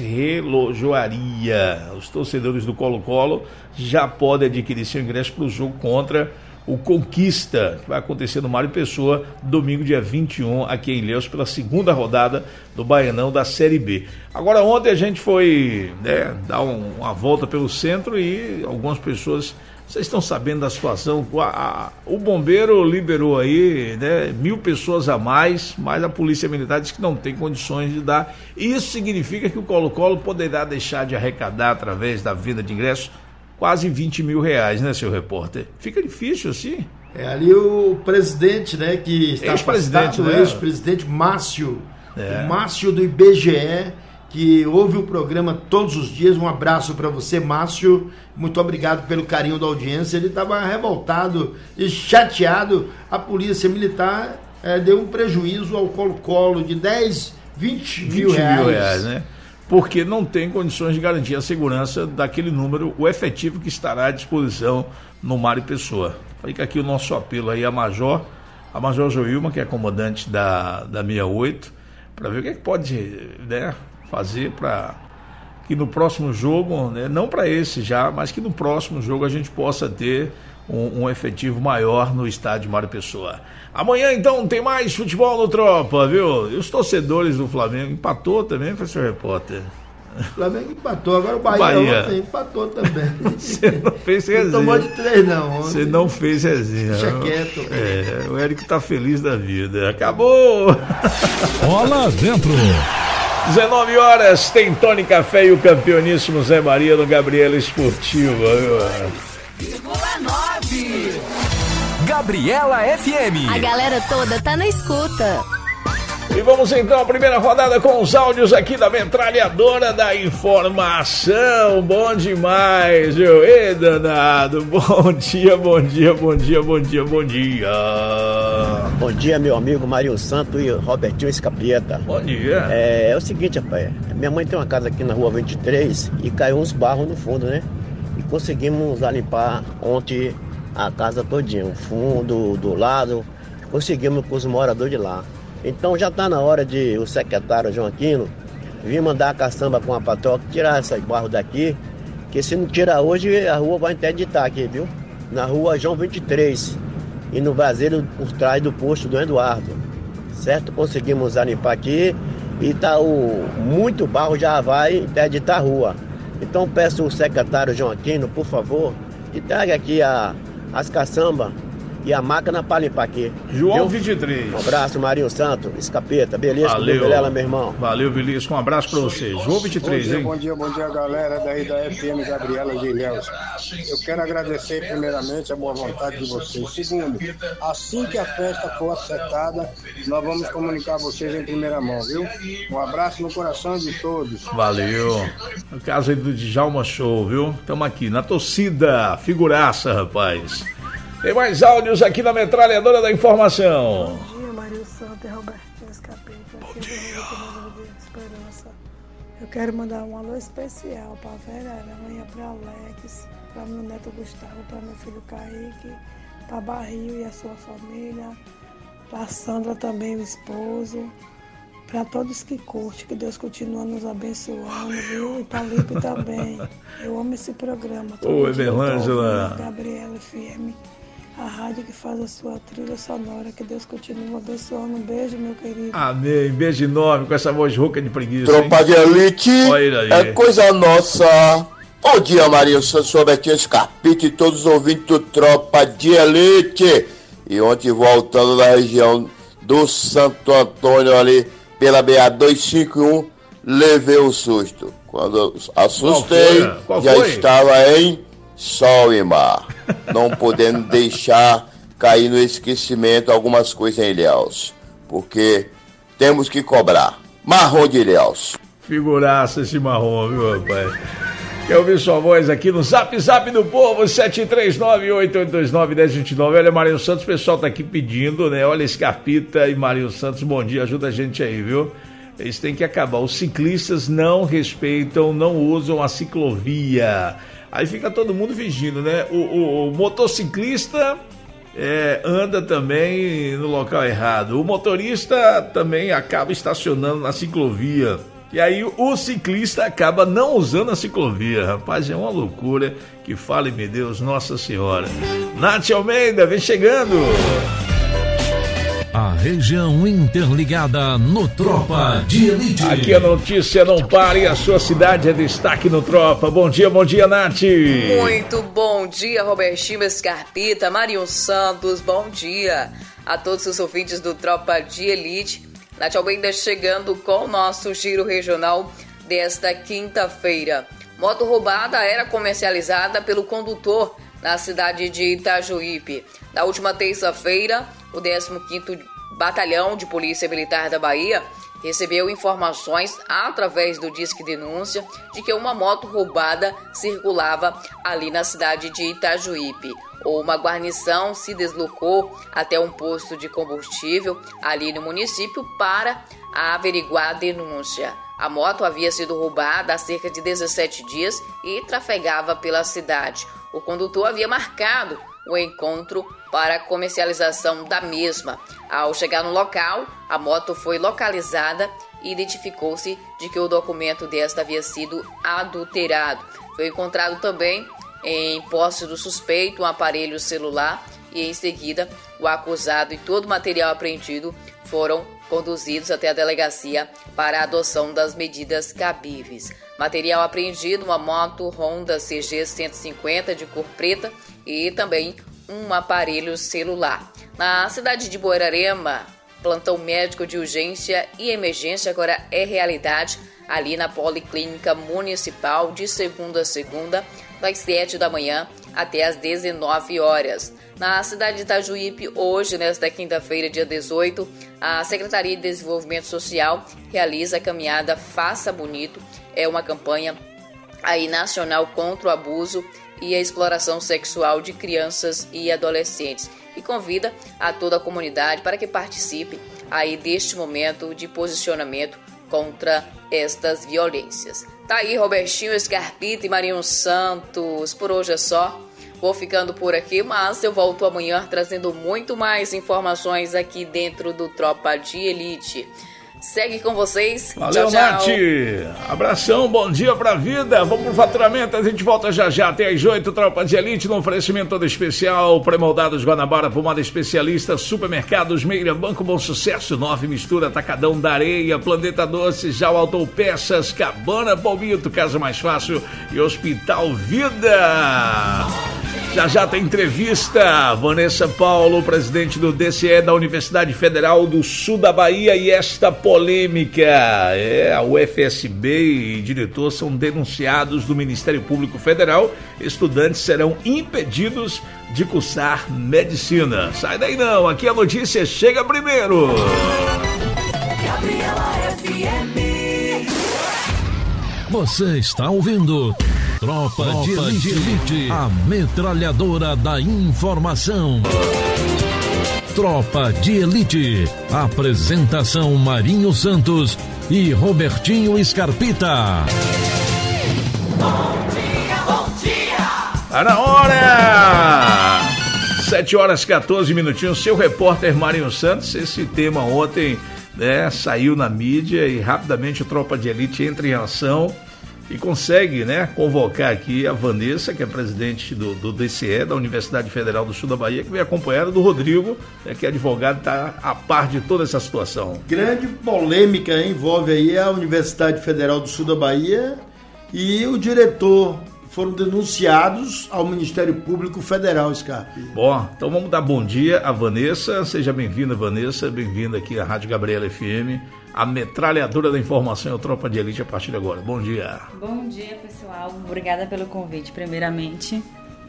D: Relojoaria. Os torcedores do Colo-Colo já podem adquirir seu ingresso para o jogo contra o Conquista, que vai acontecer no Mário Pessoa, domingo, dia 21, aqui em Ilhéus, pela segunda rodada do Baianão da Série B. Agora, ontem a gente foi dar uma volta pelo centro e algumas pessoas, vocês estão sabendo da situação, o bombeiro liberou aí 1.000 pessoas a mais, mas a Polícia Militar diz que não tem condições de dar. Isso significa que o Colo-Colo poderá deixar de arrecadar, através da venda de ingressos, quase 20 mil reais, né, seu repórter? Fica difícil assim?
E: Ali o presidente, que está
D: ex-presidente,
E: afastado, ex-presidente Márcio, o Márcio do IBGE, que ouve o programa todos os dias. Um abraço para você, Márcio. Muito obrigado pelo carinho da audiência. Ele estava revoltado e chateado. A Polícia Militar deu um prejuízo ao Colo-Colo de 20 mil reais,
D: né? Porque não tem condições de garantir a segurança daquele número, o efetivo que estará à disposição no Mário Pessoa. Fica aqui o nosso apelo aí a Major Joilma, que é comandante da 68, para ver o que é que pode fazer para que no próximo jogo, não para esse já, mas que no próximo jogo a gente possa ter um efetivo maior no estádio Mário Pessoa. Amanhã, então, tem mais futebol no Tropa, viu? E os torcedores do Flamengo empatou também, professor repórter?
E: O Flamengo empatou, agora o Bahia ontem empatou também.
D: Você não fez resenha.
E: Não tomou de 3 não.
D: Você não fez resenha.
E: Deixa quieto.
D: O Érico tá feliz da vida. Acabou!
A: Bola dentro!
D: 19 horas, tem Tony Café e o campeoníssimo Zé Maria no Gabriela Esportiva, viu?
C: 9. Gabriela FM.
I: A galera toda tá na escuta.
D: E vamos então à primeira rodada com os áudios aqui da metralhadora da informação. Bom demais, viu? Ei, danado. Bom dia, bom dia, bom dia, bom dia, bom dia.
J: Bom dia, meu amigo Marinho Santos e Robertinho Escapieta.
D: Bom dia.
J: É o seguinte, rapaz. Minha mãe tem uma casa aqui na rua 23 e caiu uns barros no fundo, né? E conseguimos limpar ontem a casa todinha, o fundo, do lado. Conseguimos com os moradores de lá. Então já está na hora de o secretário João Aquino vir mandar a caçamba com a patroa tirar esses barros daqui, que se não tirar hoje a rua vai interditar aqui, viu? Na rua João 23 e no vazeiro por trás do posto do Eduardo, certo? Conseguimos limpar aqui e muito barro já vai interditar a rua. Então peço o secretário João Aquino, por favor, que traga aqui as caçambas e a máquina para limpar aqui.
D: João 23.
J: Um abraço, Marinho Santos, Escapeta, beleza?
D: Valeu,
J: meu irmão.
D: Valeu, Belisco, um abraço para você. João 23, hein?
K: Bom dia, galera daí da FM Gabriela de Ilhéus. Eu quero agradecer primeiramente a boa vontade de vocês. Segundo, assim que a festa for acertada, nós vamos comunicar a vocês em primeira mão, viu? Um abraço no coração de todos.
D: Valeu. No caso aí do Djalma Show, viu? Estamos aqui na torcida, figuraça, rapaz. Tem mais áudios aqui na metralhadora da informação.
L: Bom dia, Marinho Santos e Robertinho Escapeta. Bom dia. Esperança. Eu quero mandar um alô especial para a Vera Aranha, para Alex, para meu neto Gustavo, para meu filho Kaique, para Barril e a sua família, para Sandra também, o esposo, para todos que curtem, que Deus continue nos abençoando, viu? E para Lipe também. Eu amo esse programa.
D: Ô, Evelângela.
L: Gabriela FM. A rádio que faz a sua trilha sonora, que Deus continue abençoando. Um beijo, meu querido.
D: Amém, beijo enorme com essa voz rouca de preguiça.
M: Tropa de elite, é coisa nossa. Bom dia, Marinho Santos, Robertinho Escarpita e todos os ouvintes do Tropa de Elite. E ontem, voltando da região do Santo Antônio, ali pela BA-251, levei um susto. Quando assustei,
D: Qual
M: já
D: foi?
M: estava em sol e mar, não podendo deixar cair no esquecimento algumas coisas em Ilhéus, porque temos que cobrar. Marrom de Ilhéus.
D: Figuraça esse marrom, viu, rapaz? Quer ouvir sua voz aqui no Zap do Povo, 739-8829-1029. Olha, Marinho Santos, o pessoal tá aqui pedindo, né? Olha, Escarpita e Marinho Santos, bom dia, ajuda a gente aí, viu? Eles têm que acabar. Os ciclistas não respeitam, não usam a ciclovia. Aí fica todo mundo fingindo, né? O motociclista anda também no local errado. O motorista também acaba estacionando na ciclovia. E aí o ciclista acaba não usando a ciclovia, rapaz, é uma loucura, que fale-me Deus, Nossa Senhora. Nath Almeida, vem chegando.
A: A região interligada no Tropa de Elite.
D: Aqui a notícia não para e a sua cidade é destaque no Tropa. Bom dia, Nath.
N: Muito bom dia, Robertinho Scarpita, Marinho Santos, bom dia a todos os ouvintes do Tropa de Elite. Nath Almeida chegando com o nosso giro regional desta quinta-feira. Moto roubada era comercializada pelo condutor na cidade de Itajuípe. Na última terça-feira, o 15º Batalhão de Polícia Militar da Bahia recebeu informações através do Disque Denúncia de que uma moto roubada circulava ali na cidade de Itajuípe. Uma guarnição se deslocou até um posto de combustível ali no município para averiguar a denúncia. A moto havia sido roubada há cerca de 17 dias e trafegava pela cidade. O condutor havia marcado o encontro para a comercialização da mesma. Ao chegar no local, a moto foi localizada e identificou-se de que o documento desta havia sido adulterado. Foi encontrado também em posse do suspeito um aparelho celular e em seguida o acusado e todo o material apreendido foram conduzidos até a delegacia para a adoção das medidas cabíveis. Material apreendido, uma moto Honda CG 150 de cor preta e também um aparelho celular. Na cidade de Borborema, plantão médico de urgência e emergência agora é realidade ali na Policlínica Municipal de segunda a segunda, das 7 da manhã até as 19 horas. Na cidade de Itajuípe, hoje, nesta quinta-feira, dia 18, a Secretaria de Desenvolvimento Social realiza a caminhada Faça Bonito. É uma campanha aí nacional contra o abuso e a exploração sexual de crianças e adolescentes e convida a toda a comunidade para que participe aí deste momento de posicionamento contra estas violências. Tá aí Robertinho Scarpita e Marinho Santos. Por hoje é só. Vou ficando por aqui, mas eu volto amanhã trazendo muito mais informações aqui dentro do Tropa de Elite. Segue com vocês.
D: Valeu,
N: tchau,
D: Nath. Abração, bom dia pra vida. Vamos pro faturamento, a gente volta já até às 8. Tropa de Elite no oferecimento todo especial. Pré-moldados Guanabara, pomada especialista, supermercados Meira, Banco Bom Sucesso, 9 Mistura, Atacadão da Areia, Planeta Doce, Já Autopeças, Cabana Palmito, Casa Mais Fácil e Hospital Vida. Já tem entrevista. Vanessa Paulo, presidente do DCE da Universidade Federal do Sul da Bahia, e esta polêmica. A UFSB e diretor são denunciados do Ministério Público Federal. Estudantes serão impedidos de cursar medicina. Sai daí não, aqui a notícia chega primeiro.
A: Gabriela FM. Você está ouvindo Tropa de Elite, a metralhadora da informação. Tropa de Elite, apresentação Marinho Santos e Robertinho Scarpita.
B: Bom dia!
D: Tá na hora! 7h14 minutinhos, seu repórter Marinho Santos. Esse tema ontem, né, saiu na mídia e rapidamente o Tropa de Elite entra em ação e consegue, né, convocar aqui a Vanessa, que é presidente do DCE, da Universidade Federal do Sul da Bahia, que vem acompanhada do Rodrigo, né, que é advogado, está a par de toda essa situação.
E: Grande polêmica envolve aí a Universidade Federal do Sul da Bahia e o diretor. Foram denunciados ao Ministério Público Federal, Scarpe.
D: Bom, então vamos dar bom dia a Vanessa. Seja bem-vinda, Vanessa. Bem-vinda aqui à Rádio Gabriela FM. A metralhadora da informação é o Tropa de Elite a partir de agora. Bom dia.
O: Bom dia, pessoal. Obrigada pelo convite, primeiramente.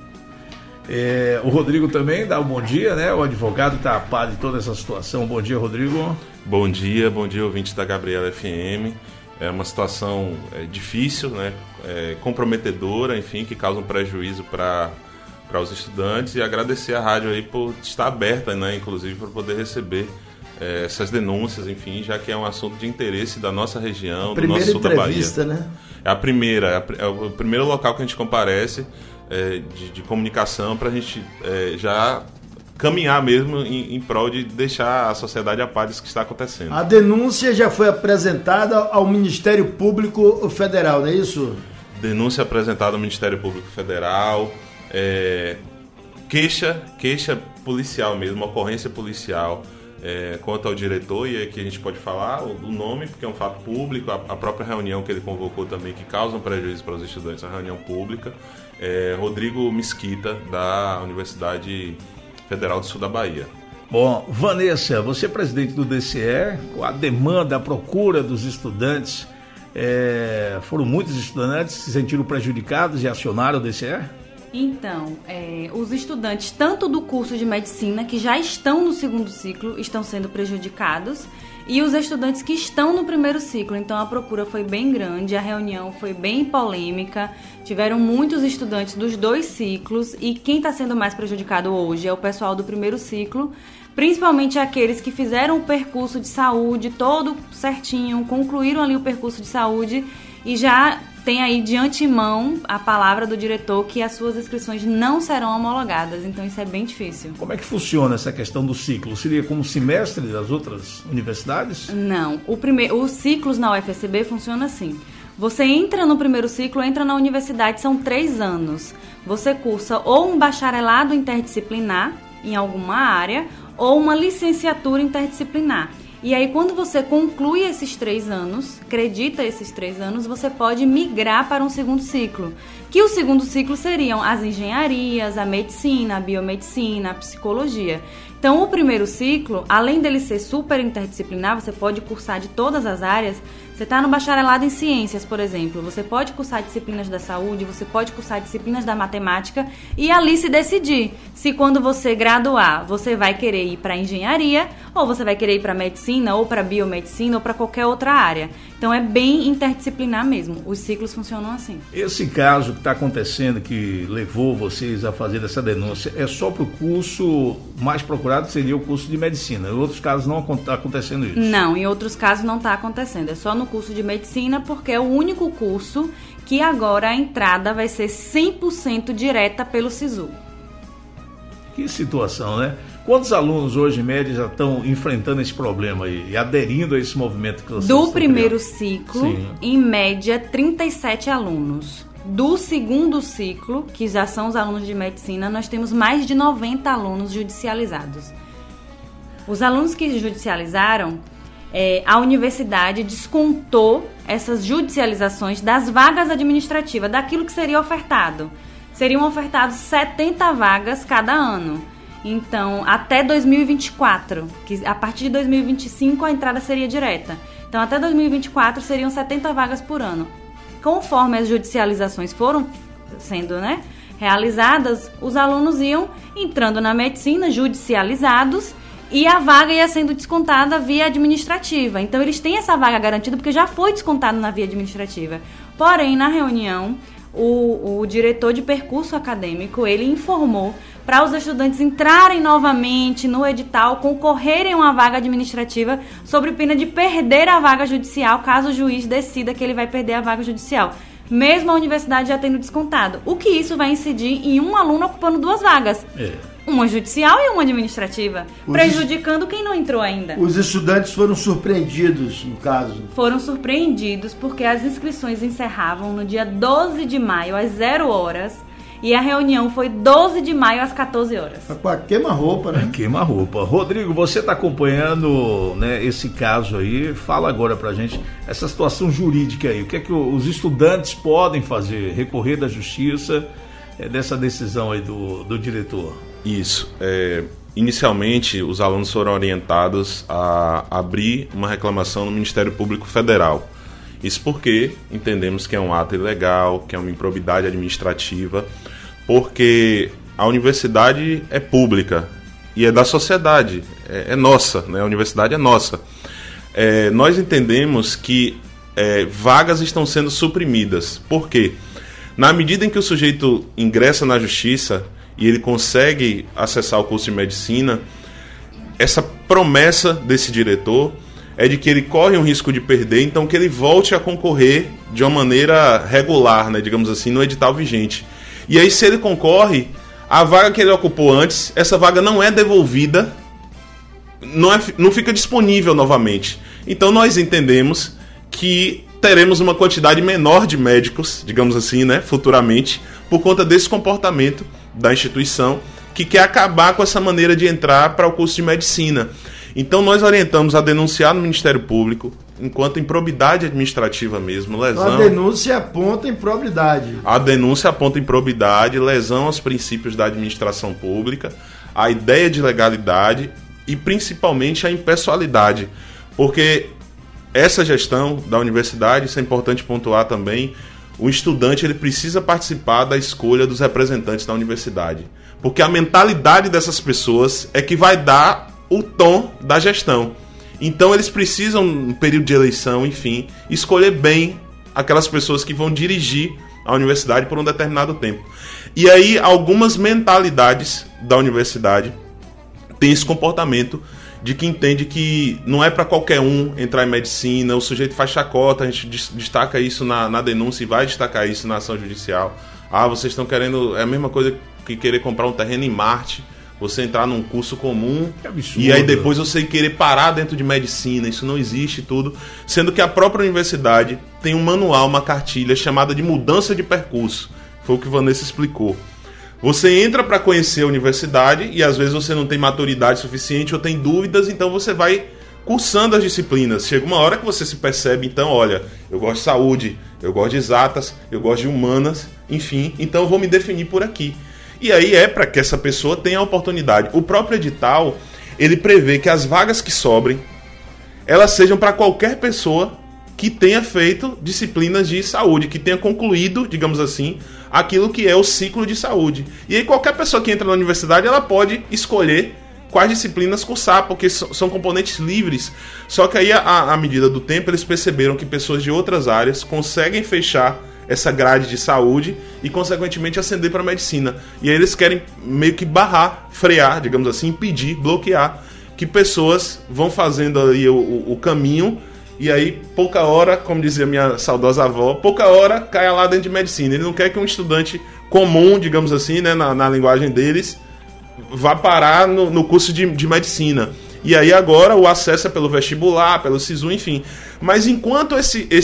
D: O Rodrigo também dá um bom dia, né? O advogado está a par de toda essa situação. Bom dia, Rodrigo.
P: Bom dia, ouvintes da Gabriela FM. É uma situação difícil, né? Comprometedora, enfim, que causa um prejuízo para os estudantes, e agradecer a rádio aí por estar aberta, né? Inclusive para poder receber essas denúncias, enfim, já que é um assunto de interesse da nossa região, do nosso sul da Bahia.
E: Né?
P: É o primeiro local que a gente comparece de comunicação para a gente já caminhar mesmo em prol de deixar a sociedade a par disso que está acontecendo.
E: A denúncia já foi apresentada ao Ministério Público Federal, não é isso?
P: Denúncia apresentada ao Ministério Público Federal, queixa policial mesmo, ocorrência policial quanto ao diretor, e aqui a gente pode falar o nome, porque é um fato público, a própria reunião que ele convocou também, que causa um prejuízo para os estudantes, a reunião pública, Rodrigo Mesquita, da Universidade Federal do Sul da Bahia.
D: Bom, Vanessa, você é presidente do DCE, a demanda, a procura dos estudantes, foram muitos estudantes que se sentiram prejudicados e acionaram o DCE?
O: Então, os estudantes tanto do curso de medicina, que já estão no segundo ciclo, estão sendo prejudicados, e os estudantes que estão no primeiro ciclo. Então a procura foi bem grande, a reunião foi bem polêmica, tiveram muitos estudantes dos 2 ciclos, e quem está sendo mais prejudicado hoje é o pessoal do primeiro ciclo, principalmente aqueles que fizeram o percurso de saúde todo certinho, concluíram ali o percurso de saúde e já tem aí de antemão a palavra do diretor que as suas inscrições não serão homologadas, então isso é bem difícil.
D: Como é que funciona essa questão do ciclo? Seria como semestre das outras universidades?
O: Não, os ciclos na UFSB funcionam assim. Você entra no primeiro ciclo, entra na universidade, são 3 anos. Você cursa ou um bacharelado interdisciplinar em alguma área ou uma licenciatura interdisciplinar. E aí, quando você conclui esses 3 anos, acredita esses 3 anos, você pode migrar para um segundo ciclo. Que o segundo ciclo seriam as engenharias, a medicina, a biomedicina, a psicologia. Então, o primeiro ciclo, além dele ser super interdisciplinar, você pode cursar de todas as áreas. Você está no bacharelado em ciências, por exemplo, você pode cursar disciplinas da saúde, você pode cursar disciplinas da matemática e ali se decidir se quando você graduar, você vai querer ir para engenharia ou você vai querer ir para medicina ou para biomedicina ou para qualquer outra área. Então é bem interdisciplinar mesmo, os ciclos funcionam assim.
D: Esse caso que está acontecendo, que levou vocês a fazer essa denúncia, é só para o curso mais procurado, que seria o curso de medicina. Em outros casos não está acontecendo isso?
O: Não, em outros casos não está acontecendo, é só no curso de medicina, porque é o único curso que agora a entrada vai ser 100% direta pelo SISU.
D: Que situação, né? Quantos alunos hoje, em média, já estão enfrentando esse problema aí e aderindo a esse movimento que vocês estão
O: Do primeiro
D: criando?
O: ciclo,
D: Sim.
O: em média, 37 alunos. Do segundo ciclo, que já são os alunos de medicina, nós temos mais de 90 alunos judicializados. Os alunos que judicializaram, a universidade descontou essas judicializações das vagas administrativas, daquilo que seria ofertado. Seriam ofertados 70 vagas cada ano. Então, até 2024, que a partir de 2025 a entrada seria direta. Então, até 2024 seriam 70 vagas por ano. Conforme as judicializações foram sendo, realizadas, os alunos iam entrando na medicina, judicializados, e a vaga ia sendo descontada via administrativa. Então, eles têm essa vaga garantida porque já foi descontado na via administrativa. Porém, na reunião, o diretor de percurso acadêmico, ele informou para os estudantes entrarem novamente no edital, concorrerem a uma vaga administrativa, sob pena de perder a vaga judicial, caso o juiz decida que ele vai perder a vaga judicial, mesmo a universidade já tendo descontado. O que isso vai incidir em um aluno ocupando 2 vagas. Uma judicial e uma administrativa, prejudicando quem não entrou ainda.
E: Os estudantes foram surpreendidos, no caso?
O: Foram surpreendidos porque as inscrições encerravam no dia 12 de maio, às 0 horas, e a reunião foi 12 de maio, às 14 horas.
E: Queima-roupa, né?
D: Queima-roupa. Rodrigo, você está acompanhando, esse caso aí. Fala agora pra gente essa situação jurídica aí. O que é que os estudantes podem fazer? Recorrer da justiça dessa decisão aí do diretor?
P: Isso. Inicialmente, os alunos foram orientados a abrir uma reclamação no Ministério Público Federal. Isso porque entendemos que é um ato ilegal, que é uma improbidade administrativa, porque a universidade é pública e é da sociedade, é nossa, a universidade é nossa. Nós entendemos que vagas estão sendo suprimidas. Por quê? Na medida em que o sujeito ingressa na justiça e ele consegue acessar o curso de medicina, essa promessa desse diretor é de que ele corre um risco de perder, então que ele volte a concorrer de uma maneira regular, digamos assim, no edital vigente. E aí, se ele concorre, a vaga que ele ocupou antes, essa vaga não é devolvida, não fica disponível novamente. Então nós entendemos que teremos uma quantidade menor de médicos, digamos assim, né, futuramente, por conta desse comportamento da instituição que quer acabar com essa maneira de entrar para o curso de medicina. Então nós orientamos a denunciar no Ministério Público, enquanto improbidade administrativa mesmo, lesão...
E: A denúncia aponta improbidade.
P: A denúncia aponta improbidade, lesão aos princípios da administração pública, a ideia de legalidade e principalmente a impessoalidade. Porque essa gestão da universidade, isso é importante pontuar também, o estudante ele precisa participar da escolha dos representantes da universidade. Porque a mentalidade dessas pessoas é que vai dar o tom da gestão. Então eles precisam, no período de eleição, enfim, escolher bem aquelas pessoas que vão dirigir a universidade por um determinado tempo. E aí algumas mentalidades da universidade têm esse comportamento de que entende que não é para qualquer um entrar em medicina, o sujeito faz chacota, a gente destaca isso na denúncia e vai destacar isso na ação judicial. Ah, vocês estão querendo... É a mesma coisa que querer comprar um terreno em Marte, você entrar num curso comum e aí depois você querer parar dentro de medicina. Isso não existe tudo. Sendo que a própria universidade tem um manual, uma cartilha chamada de mudança de percurso. Foi o que Vanessa explicou. Você entra para conhecer a universidade e às vezes você não tem maturidade suficiente ou tem dúvidas, então você vai cursando as disciplinas. Chega uma hora que você se percebe, então, olha, eu gosto de saúde, eu gosto de exatas, eu gosto de humanas, enfim, então eu vou me definir por aqui. E aí é para que essa pessoa tenha a oportunidade. O próprio edital, ele prevê que as vagas que sobrem, elas sejam para qualquer pessoa que tenha feito disciplinas de saúde, que tenha concluído, digamos assim, aquilo que é o ciclo de saúde. E aí qualquer pessoa que entra na universidade, ela pode escolher quais disciplinas cursar, porque são componentes livres. Só que aí, à medida do tempo, eles perceberam que pessoas de outras áreas conseguem fechar essa grade de saúde e, consequentemente, ascender para a medicina. E aí eles querem meio que barrar, frear, digamos assim, impedir, bloquear, que pessoas vão fazendo ali o caminho. E aí, pouca hora, como dizia minha saudosa avó, pouca hora cai lá dentro de medicina. Ele não quer que um estudante comum, digamos assim, né, na linguagem deles, vá parar no curso de medicina. E aí agora o acesso é pelo vestibular, pelo SISU, enfim. Mas enquanto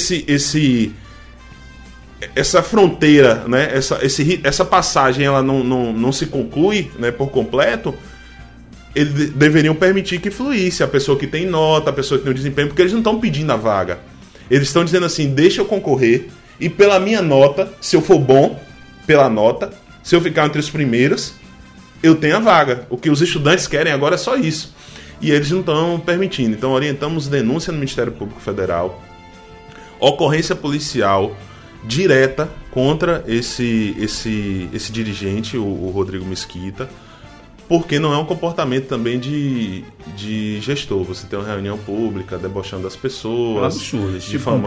P: essa fronteira, né, essa passagem ela não se conclui, né, por completo, eles deveriam permitir que fluísse a pessoa que tem nota, a pessoa que tem o desempenho, porque eles não estão pedindo a vaga. Eles estão dizendo assim, deixa eu concorrer e pela minha nota, se eu for bom, pela nota, se eu ficar entre os primeiros, eu tenho a vaga. O que os estudantes querem agora é só isso. E eles não estão permitindo. Então orientamos denúncia no Ministério Público Federal, ocorrência policial direta contra esse dirigente, o Rodrigo Mesquita, porque não é um comportamento também de gestor. Você tem uma reunião pública debochando das pessoas,
D: absurdo,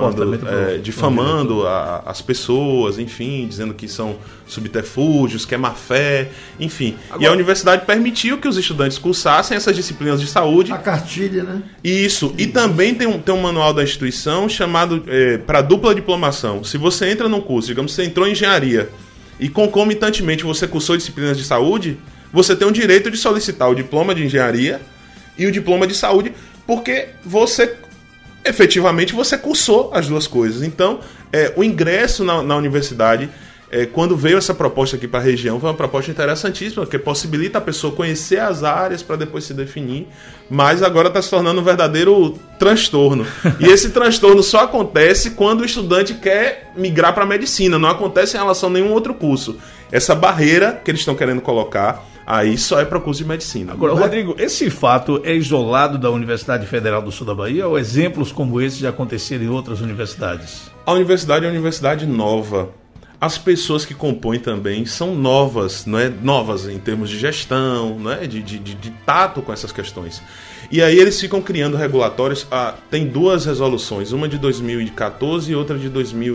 P: difamando as pessoas, enfim, dizendo que são subterfúgios, que é má fé, enfim. Agora, e a universidade permitiu que os estudantes cursassem essas disciplinas de saúde.
E: A cartilha, né?
P: Isso. E também tem um manual da instituição chamado para dupla diplomação. Se você entra num curso, digamos, você entrou em engenharia e concomitantemente você cursou disciplinas de saúde, você tem o direito de solicitar o diploma de engenharia e o diploma de saúde, porque você, efetivamente, você cursou as duas coisas. Então, o ingresso na universidade, quando veio essa proposta aqui para a região, foi uma proposta interessantíssima, porque possibilita a pessoa conhecer as áreas para depois se definir, mas agora está se tornando um verdadeiro transtorno. E esse transtorno só acontece quando o estudante quer migrar para a medicina, não acontece em relação a nenhum outro curso. Essa barreira que eles estão querendo colocar, aí só é para o curso de medicina.
D: Agora, Rodrigo, esse fato é isolado da Universidade Federal do Sul da Bahia ou exemplos como esse já aconteceram em outras universidades?
P: A universidade é uma universidade nova. As pessoas que compõem também são novas, não é? Novas em termos de gestão, não é? de tato com essas questões. E aí eles ficam criando regulatórios. Tem duas resoluções, uma de 2014 e outra de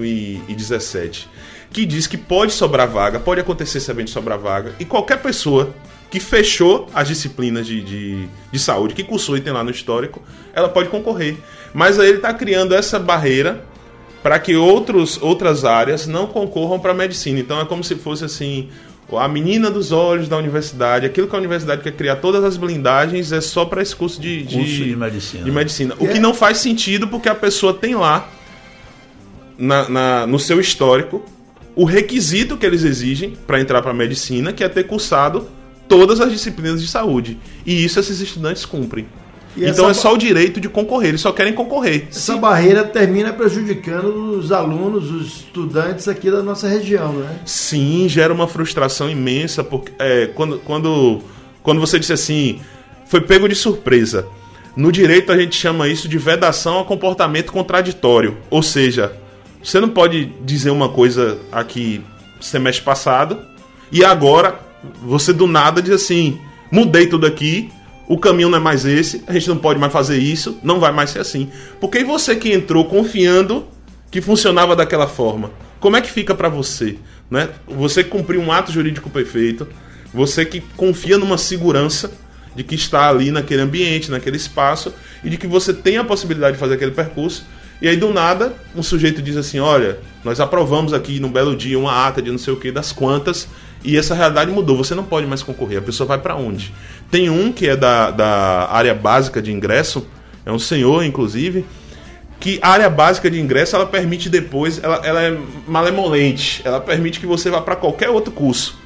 P: 2017, que diz que pode sobrar vaga, pode acontecer esse evento de sobrar vaga, e qualquer pessoa que fechou as disciplinas de saúde, que cursou e tem lá no histórico, ela pode concorrer. Mas aí ele está criando essa barreira para que outras áreas não concorram para a medicina. Então é como se fosse assim a menina dos olhos da universidade, aquilo que a universidade quer criar, todas as blindagens é só para esse curso de medicina. O que não faz sentido, porque a pessoa tem lá, no seu histórico, o requisito que eles exigem para entrar para medicina, que é ter cursado todas as disciplinas de saúde. E isso esses estudantes cumprem. Então é só o direito de concorrer, eles só querem concorrer.
E: Essa barreira termina prejudicando os alunos, os estudantes aqui da nossa região, né?
P: Sim, gera uma frustração imensa, porque quando você disse assim, foi pego de surpresa. No direito a gente chama isso de vedação a comportamento contraditório. Ou seja, você não pode dizer uma coisa aqui semestre passado e agora você do nada diz assim, mudei tudo aqui, o caminho não é mais esse, a gente não pode mais fazer isso, não vai mais ser assim. Porque você que entrou confiando que funcionava daquela forma, como é que fica para você? Né? Você cumpriu um ato jurídico perfeito, você que confia numa segurança de que está ali naquele ambiente, naquele espaço, e de que você tem a possibilidade de fazer aquele percurso, e aí do nada um sujeito diz assim, olha, nós aprovamos aqui num belo dia uma ata de não sei o que das quantas, e essa realidade mudou, você não pode mais concorrer, a pessoa vai para onde? Tem um que é da área básica de ingresso, é um senhor inclusive, que a área básica de ingresso ela permite depois, ela é malemolente, ela permite que você vá para qualquer outro curso.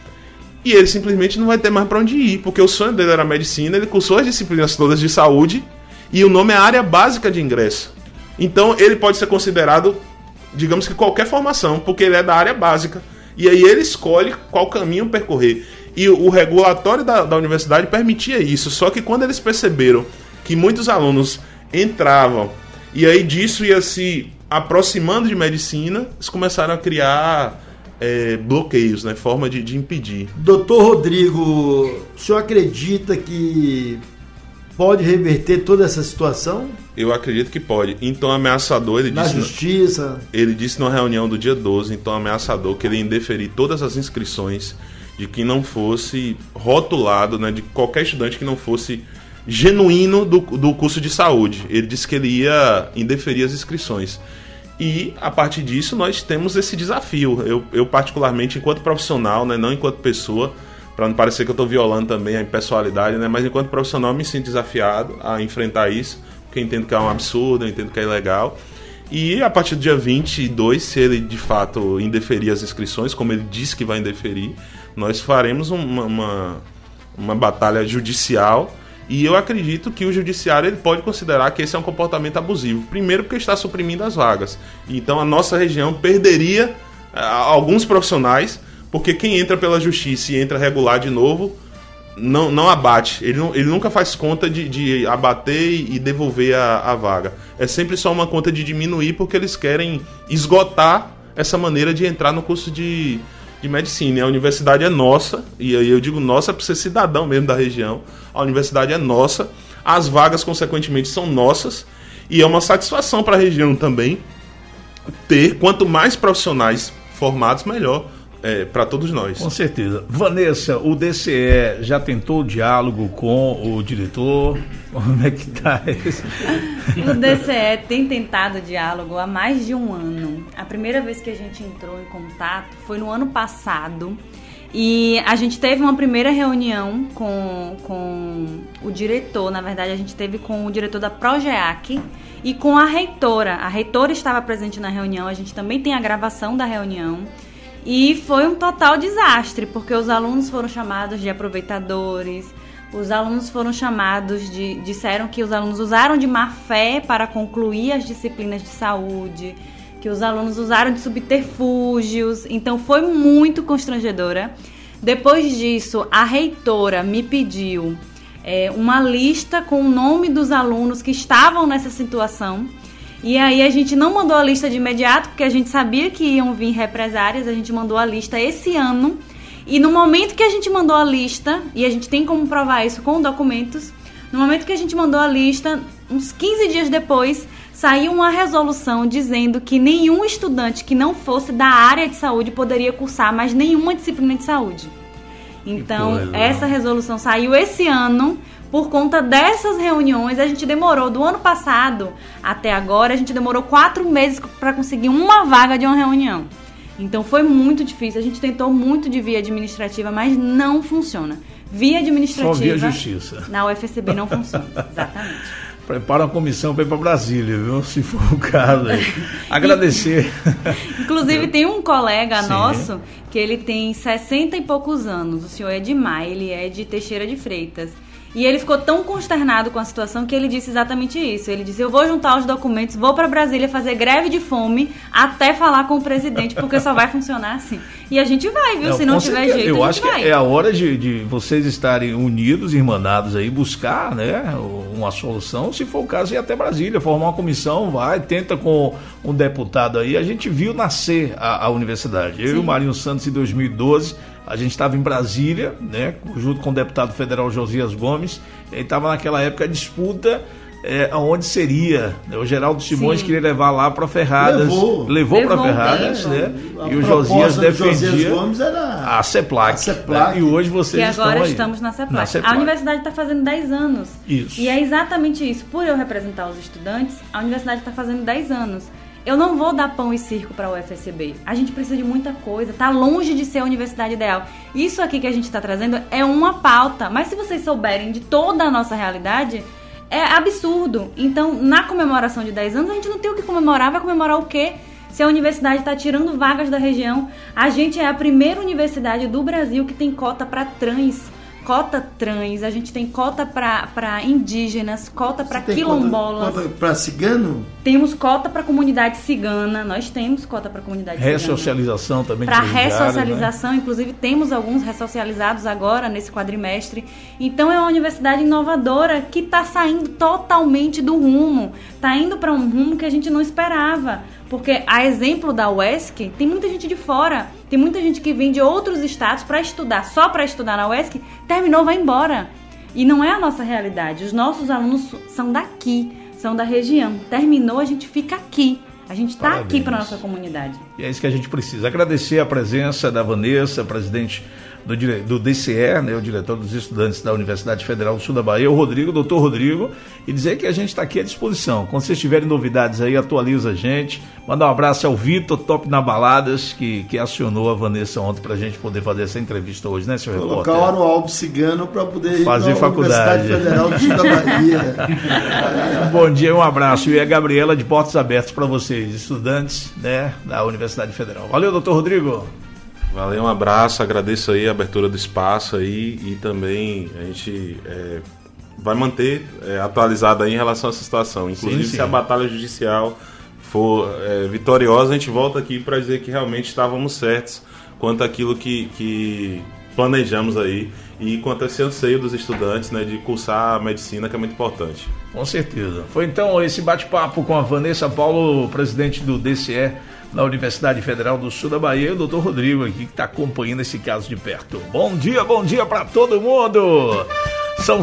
P: E ele simplesmente não vai ter mais para onde ir, porque o sonho dele era medicina, ele cursou as disciplinas todas de saúde, e o nome é área básica de ingresso. Então ele pode ser considerado, digamos que qualquer formação, porque ele é da área básica. E aí ele escolhe qual caminho percorrer. E o regulatório da universidade permitia isso, só que quando eles perceberam que muitos alunos entravam, e aí disso ia se aproximando de medicina, eles começaram a criar bloqueios, né, forma de impedir.
E: Doutor Rodrigo, o senhor acredita que pode reverter toda essa situação?
P: Eu acredito que pode. Então ameaçador, ele disse... Na
E: justiça?
P: Ele disse numa reunião do dia 12, então ameaçador, que ele ia indeferir todas as inscrições de quem não fosse rotulado, né, de qualquer estudante que não fosse genuíno do curso de saúde. Ele disse que ele ia indeferir as inscrições. E, a partir disso, nós temos esse desafio. Eu particularmente, enquanto profissional, né, não enquanto pessoa, para não parecer que eu estou violando também a impessoalidade, né, mas enquanto profissional eu me sinto desafiado a enfrentar isso, porque eu entendo que é um absurdo, eu entendo que é ilegal. E a partir do dia 22, se ele de fato indeferir as inscrições, como ele disse que vai indeferir, nós faremos uma batalha judicial. E eu acredito que o judiciário ele pode considerar que esse é um comportamento abusivo. Primeiro porque está suprimindo as vagas. Então a nossa região perderia alguns profissionais, porque quem entra pela justiça e entra regular de novo, não abate. Ele nunca faz conta de abater e devolver a vaga. É sempre só uma conta de diminuir, porque eles querem esgotar essa maneira de entrar no curso de medicina. A universidade é nossa, e aí eu digo nossa para ser cidadão mesmo da região. A universidade é nossa, as vagas consequentemente são nossas, e é uma satisfação para a região também ter quanto mais profissionais formados, melhor para todos nós.
D: Com certeza. Vanessa, o DCE já tentou o diálogo com o diretor? Como é que está isso?
O: O DCE tem tentado diálogo há mais de um ano. A primeira vez que a gente entrou em contato foi no ano passado. E a gente teve uma primeira reunião com o diretor. Na verdade, a gente teve com o diretor da Progeac e com a reitora. A reitora estava presente na reunião. A gente também tem a gravação da reunião. E foi um total desastre, porque os alunos foram chamados de aproveitadores, os alunos foram chamados disseram que os alunos usaram de má fé para concluir as disciplinas de saúde, que os alunos usaram de subterfúgios, então foi muito constrangedora. Depois disso, a reitora me pediu uma lista com o nome dos alunos que estavam nessa situação. E aí a gente não mandou a lista de imediato, porque a gente sabia que iam vir represárias, a gente mandou a lista esse ano. E no momento que a gente mandou a lista, e a gente tem como provar isso com documentos, no momento que a gente mandou a lista, uns 15 dias depois, saiu uma resolução dizendo que nenhum estudante que não fosse da área de saúde poderia cursar mais nenhuma disciplina de saúde. Então, essa resolução saiu esse ano. Por conta dessas reuniões, a gente demorou, do ano passado até agora, a gente demorou 4 meses para conseguir uma vaga de uma reunião. Então foi muito difícil, a gente tentou muito de via administrativa, mas não funciona. Via administrativa...
D: Só via justiça.
O: Na UFSB não funciona, exatamente.
D: Prepara uma comissão para ir para Brasília, viu? Se for o caso aí. Agradecer.
O: Inclusive tem um colega nosso que ele tem 60 e poucos anos, o senhor Edmar, ele é de Teixeira de Freitas. E ele ficou tão consternado com a situação que ele disse exatamente isso. Ele disse, eu vou juntar os documentos, vou para Brasília fazer greve de fome até falar com o presidente, porque só vai funcionar assim. E a gente vai, viu? Se não tiver jeito,
D: eu
O: a
D: acho
O: gente vai.
D: que é a hora de vocês estarem unidos, irmanados aí, buscar, né, uma solução, se for o caso, ir até Brasília, formar uma comissão, vai, tenta com um deputado aí. A gente viu nascer a universidade. Eu e o Marinho Santos em 2012... A gente estava em Brasília, né, junto com o deputado federal Josias Gomes, e estava naquela época a disputa aonde seria, né, o Geraldo Simões queria levar lá para Ferradas, levou para Ferradas, né, e o Josias defendia Gomes era a CEPLAC, né, e hoje vocês
O: e agora
D: estão
O: estamos na CEPLAC. A universidade está fazendo 10 anos.
D: Isso.
O: E é exatamente isso. Por eu representar os estudantes, a universidade está fazendo 10 anos. Eu não vou dar pão e circo para a UFSB. A gente precisa de muita coisa. Está longe de ser a universidade ideal. Isso aqui que a gente está trazendo é uma pauta. Mas se vocês souberem de toda a nossa realidade, é absurdo. Então, na comemoração de 10 anos, a gente não tem o que comemorar. Vai comemorar o quê? Se a universidade está tirando vagas da região. A gente é a primeira universidade do Brasil que tem cota para trans. Cota trans, a gente tem cota para indígenas, cota para quilombolas.
E: Cota para cigano?
O: Temos cota para comunidade cigana, nós temos cota para comunidade cigana.
D: Ressocialização também.
O: Para ressocialização, né? Inclusive temos alguns ressocializados agora nesse quadrimestre. Então é uma universidade inovadora que está saindo totalmente do rumo, está indo para um rumo que a gente não esperava. Porque, a exemplo da UESC, tem muita gente de fora, tem muita gente que vem de outros estados para estudar, só para estudar na UESC, terminou, vai embora. E não é a nossa realidade. Os nossos alunos são daqui, são da região. Terminou, a gente fica aqui. A gente está aqui para a nossa comunidade.
D: E é isso que a gente precisa. Agradecer a presença da Vanessa, presidente do DCE, né, o diretor dos estudantes da Universidade Federal do Sul da Bahia, o Rodrigo, doutor Rodrigo, e dizer que a gente está aqui à disposição. Quando vocês tiverem novidades aí, atualiza a gente. Mandar um abraço ao Vitor, Top na Baladas, que acionou a Vanessa ontem para a gente poder fazer essa entrevista hoje, né, senhor repórter?
E: Colocar o Aldo Cigano para poder
D: fazer
E: ir
D: faculdade.
E: Universidade Federal do Sul da Bahia.
D: Bom dia, um abraço. E a Gabriela de portas abertas para vocês, estudantes, né, da Universidade Federal. Valeu, doutor Rodrigo.
P: Valeu, um abraço, agradeço aí a abertura do espaço aí e também a gente vai manter atualizado aí em relação a essa situação. Inclusive, se a batalha judicial for vitoriosa, a gente volta aqui para dizer que realmente estávamos certos quanto àquilo que planejamos aí e quanto a esse anseio dos estudantes, né, de cursar a medicina, que é muito importante.
D: Com certeza. Foi então esse bate-papo com a Vanessa Paulo, presidente do DCE, na Universidade Federal do Sul da Bahia, e o doutor Rodrigo aqui, que está acompanhando esse caso de perto. Bom dia para todo mundo! São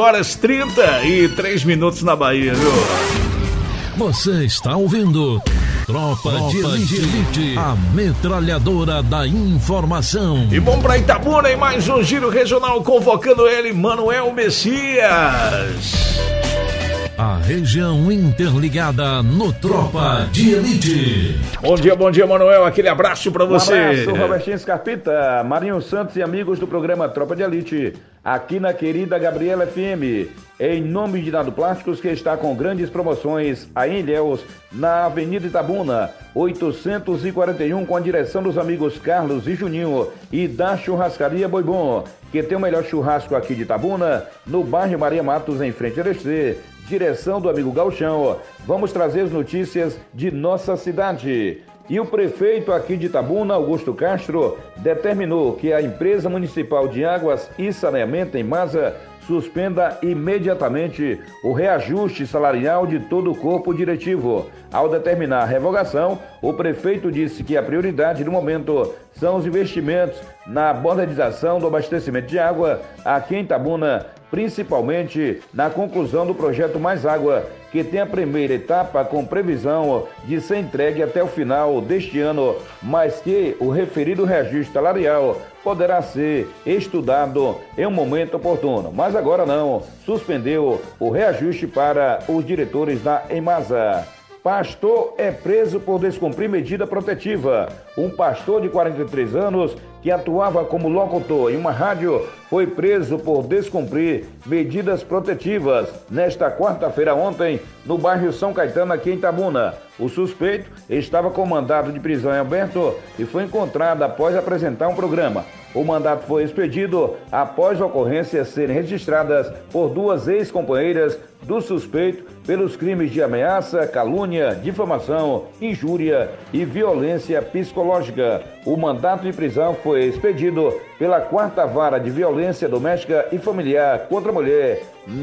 D: 7h30 na Bahia, viu?
A: Você está ouvindo Tropa de Elite, a metralhadora da informação.
D: E bom para Itabuna, em mais um giro regional, convocando ele, Manuel Messias.
A: A região interligada no Tropa de Elite.
D: Bom dia, Manuel. Aquele abraço para você.
Q: Um abraço, Robertinho Scarpita, Marinho Santos e amigos do programa Tropa de Elite, aqui na querida Gabriela FM. Em nome de Nado Plásticos, que está com grandes promoções aí em Ilhéus, na Avenida Itabuna, 841, com a direção dos amigos Carlos e Juninho, e da Churrascaria Boi Bom, que tem o melhor churrasco aqui de Itabuna, no bairro Maria Matos, em frente ao RC. Direção do amigo Gauchão. Vamos trazer as notícias de nossa cidade. E o prefeito aqui de Itabuna, Augusto Castro, determinou que a empresa municipal de águas e saneamento, EMASA, suspenda imediatamente o reajuste salarial de todo o corpo diretivo. Ao determinar a revogação, o prefeito disse que a prioridade no momento são os investimentos na modernização do abastecimento de água aqui em Itabuna, principalmente na conclusão do projeto Mais Água, que tem a primeira etapa com previsão de ser entregue até o final deste ano, mas que o referido reajuste salarial poderá ser estudado em um momento oportuno. Mas agora não, suspendeu o reajuste para os diretores da EMASA. Pastor é preso por descumprir medida protetiva. Um pastor de 43 anos que atuava como locutor em uma rádio foi preso por descumprir medidas protetivas nesta quarta-feira ontem no bairro São Caetano, aqui em Itabuna. O suspeito estava com mandado de prisão em aberto e foi encontrado após apresentar um programa. O mandato foi expedido após ocorrências serem registradas por 2 ex-companheiras do suspeito pelos crimes de ameaça, calúnia, difamação, injúria e violência psicológica. O mandato de prisão foi expedido pela 4ª Vara de Violência Doméstica e Familiar contra a Mulher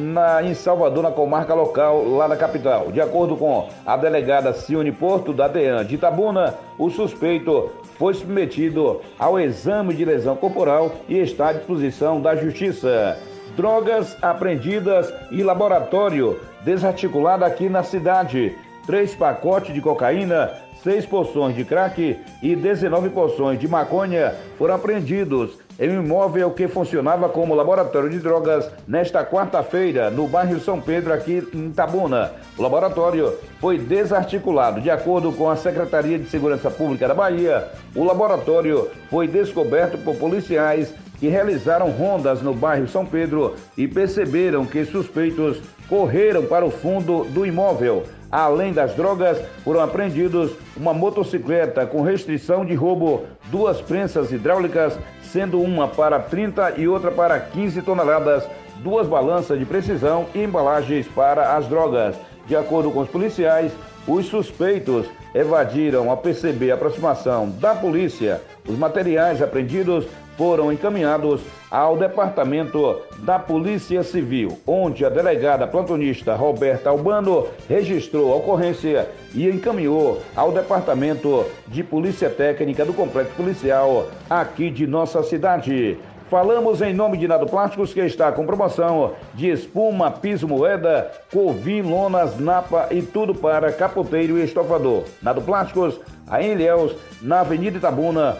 Q: em Salvador, na comarca local, lá na capital. De acordo com a delegada Cione Porto, da DEAN de Itabuna, o suspeito foi submetido ao exame de lesão corporal e está à disposição da Justiça. Drogas apreendidas e laboratório desarticulado aqui na cidade. 3 pacotes de cocaína, 6 porções de crack e 19 porções de maconha foram apreendidos em um imóvel que funcionava como laboratório de drogas nesta quarta-feira, no bairro São Pedro, aqui em Itabuna. O laboratório foi desarticulado. De acordo com a Secretaria de Segurança Pública da Bahia, o laboratório foi descoberto por policiais que realizaram rondas no bairro São Pedro e perceberam que suspeitos correram para o fundo do imóvel. Além das drogas, foram apreendidos uma motocicleta com restrição de roubo, 2 prensas hidráulicas, sendo uma para 30 e outra para 15 toneladas, 2 balanças de precisão e embalagens para as drogas. De acordo com os policiais, os suspeitos evadiram ao perceber a aproximação da polícia. Os materiais apreendidos foram encaminhados ao Departamento da Polícia Civil, onde a delegada plantonista Roberta Albano registrou a ocorrência e encaminhou ao Departamento de Polícia Técnica do Complexo Policial aqui de nossa cidade. Falamos em nome de Nado Plásticos, que está com promoção de espuma, piso, moeda, covim, lonas, napa e tudo para capoteiro e estofador. Nado Plásticos, aí em Ilhéus, na Avenida Itabuna,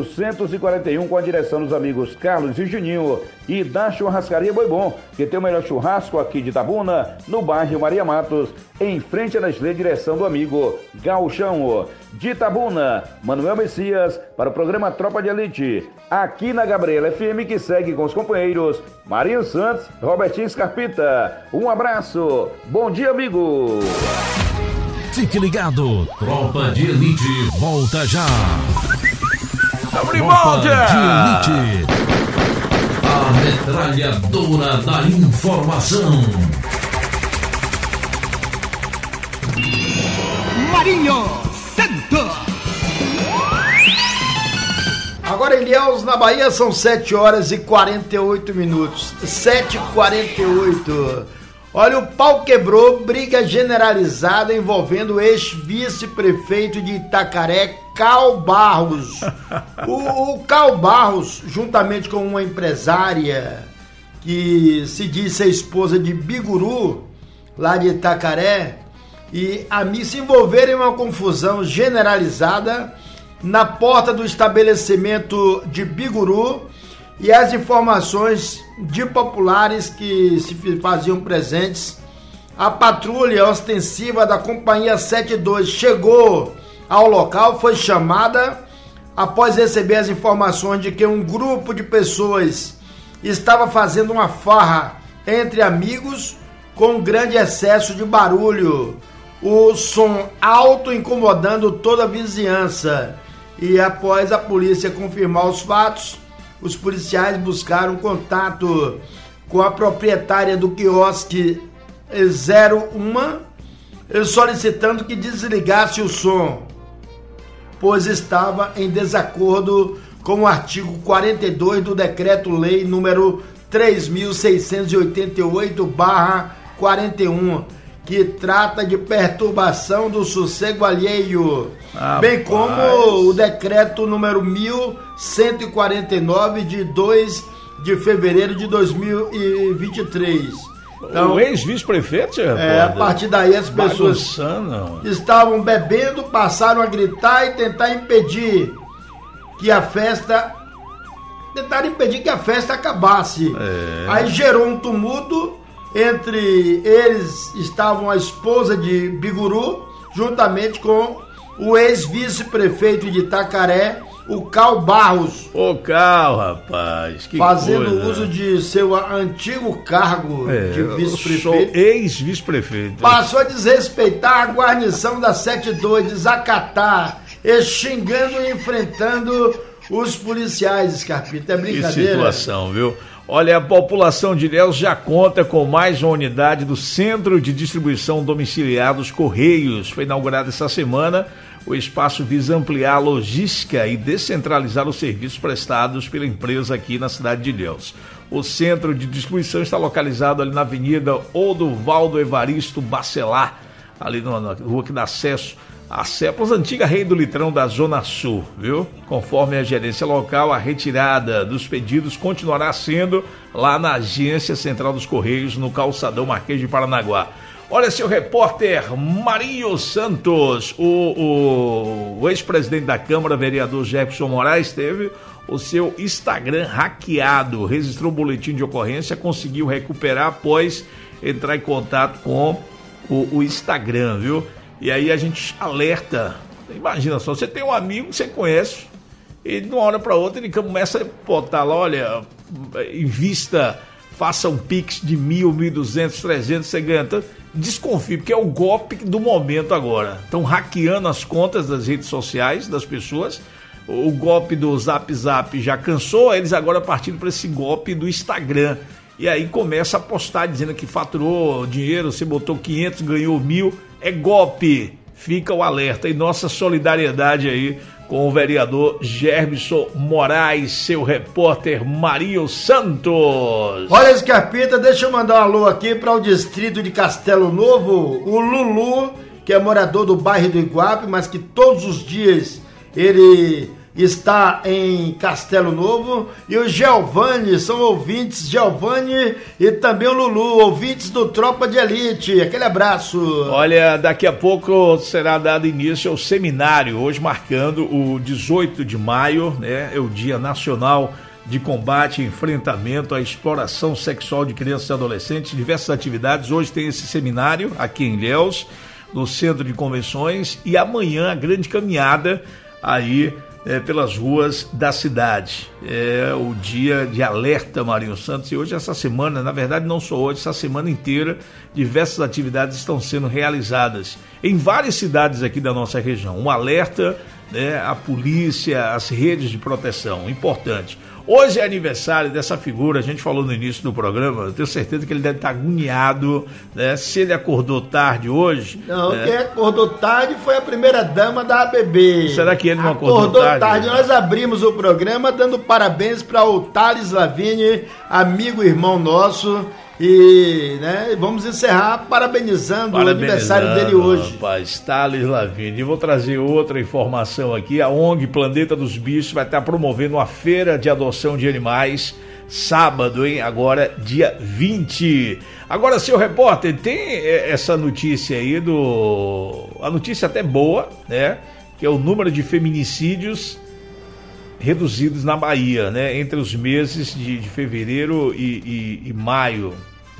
Q: 841, com a direção dos amigos Carlos e Juninho, e da Churrascaria Boi Bom, que tem o melhor churrasco aqui de Itabuna, no bairro Maria Matos, em frente à Nestlé, direção do amigo Gauchão. De Itabuna, Manuel Messias, para o programa Tropa de Elite, aqui na Gabriela FM, que segue com os companheiros Marinho Santos, Robertinho Scarpita. Um abraço, bom dia, amigo!
A: Fique ligado, Tropa de Elite volta já. Tropa de Elite, a metralhadora da informação.
E: Marinho Santos. Agora em Ilhéus, na Bahia, são 7h48. 7h48. Olha, o pau quebrou, briga generalizada envolvendo o ex-vice-prefeito de Itacaré, Cal Barros. O Cal Barros, juntamente com uma empresária que se diz ser esposa de Biguru, lá de Itacaré, e a mim se envolveram em uma confusão generalizada na porta do estabelecimento de Biguru, e as informações de populares que se faziam presentes. A patrulha ostensiva da Companhia 72 chegou ao local, foi chamada após receber as informações de que um grupo de pessoas estava fazendo uma farra entre amigos com um grande excesso de barulho, o som alto incomodando toda a vizinhança. E após a polícia confirmar os fatos, os policiais buscaram contato com a proprietária do quiosque 01, solicitando que desligasse o som, pois estava em desacordo com o artigo 42 do Decreto-Lei número 3.688/41, que trata de perturbação do sossego alheio, bem como o decreto número 1149 de 2 de fevereiro de 2023.
D: Então, o ex-vice-prefeito,
E: a partir daí as pessoas estavam bebendo, passaram a gritar e tentar impedir que a festa acabasse. Aí gerou um tumulto. Entre eles estavam a esposa de Biguru, juntamente com o ex-vice-prefeito de Itacaré, o Cal Barros.
D: Ô Cal, rapaz, que
E: fazendo
D: coisa.
E: uso de seu antigo cargo de vice-prefeito.
D: Sou ex-vice-prefeito.
E: Passou a desrespeitar a guarnição da 72, desacatar, e xingando e enfrentando os policiais, Scarpita. É brincadeira.
D: Que situação, viu? Olha, a população de Ilhéus já conta com mais uma unidade do Centro de Distribuição Domiciliar dos Correios. Foi inaugurado essa semana. O espaço visa ampliar a logística e descentralizar os serviços prestados pela empresa aqui na cidade de Ilhéus. O centro de distribuição está localizado ali na Avenida Odovaldo Evaristo Bacelar, ali na rua que dá acesso a CEPOS, antiga Rei do Litrão da Zona Sul, viu? Conforme a gerência local, a retirada dos pedidos continuará sendo lá na Agência Central dos Correios, no Calçadão Marquês de Paranaguá. Olha, seu repórter Marinho Santos, o ex-presidente da Câmara, vereador Jefferson Moraes, teve o seu Instagram hackeado, registrou um boletim de ocorrência, conseguiu recuperar após entrar em contato com o Instagram, viu? E aí a gente alerta, imagina só, você tem um amigo que você conhece, e de uma hora para outra ele começa a botar lá, olha, invista, faça um pix de 1.000, 1.200, 300, você ganha tanto. Desconfie, porque é o golpe do momento agora. Estão hackeando as contas das redes sociais das pessoas. O golpe do Zap Zap já cansou, eles agora partindo para esse golpe do Instagram. E aí começa a postar dizendo que faturou dinheiro, você botou 500, ganhou 1.000. É golpe. Fica o alerta. E nossa solidariedade aí com o vereador Jefferson Moraes, seu repórter Marinho Santos.
E: Olha, Scarpita, deixa eu mandar um alô aqui para o distrito de Castelo Novo, o Lulu, que é morador do bairro do Iguape, mas que todos os dias ele está em Castelo Novo, e o Giovanni, são ouvintes, Giovanni e também o Lulu, ouvintes do Tropa de Elite. Aquele abraço.
D: Olha, daqui a pouco será dado início ao seminário, hoje marcando o 18 de maio, né? É o Dia Nacional de Combate e Enfrentamento à Exploração Sexual de Crianças e Adolescentes, diversas atividades. Hoje tem esse seminário aqui em Ilhéus, no Centro de Convenções, e amanhã a grande caminhada aí pelas ruas da cidade. É o dia de alerta, Marinho Santos, e hoje, essa semana, na verdade não só hoje, essa semana inteira, diversas atividades estão sendo realizadas em várias cidades aqui da nossa região. Um alerta, né, à polícia, às redes de proteção, importante. Hoje é aniversário dessa figura, a gente falou no início do programa, eu tenho certeza que ele deve estar agoniado, né? Se ele acordou tarde hoje...
E: Não, quem acordou tarde foi a primeira-dama da ABB.
D: Será que ele não acordou tarde?
E: Nós abrimos o programa dando parabéns para o Thales Lavigne, amigo e irmão nosso, e, né, vamos encerrar parabenizando o aniversário dele hoje.
D: Rapaz, Thales Lavigne. E vou trazer outra informação aqui. A ONG Planeta dos Bichos vai estar promovendo uma feira de adoção de animais sábado, hein? Agora, dia 20. Agora, seu repórter, tem essa notícia aí a notícia até boa, né? Que é o número de feminicídios reduzidos na Bahia, né? Entre os meses de fevereiro e maio.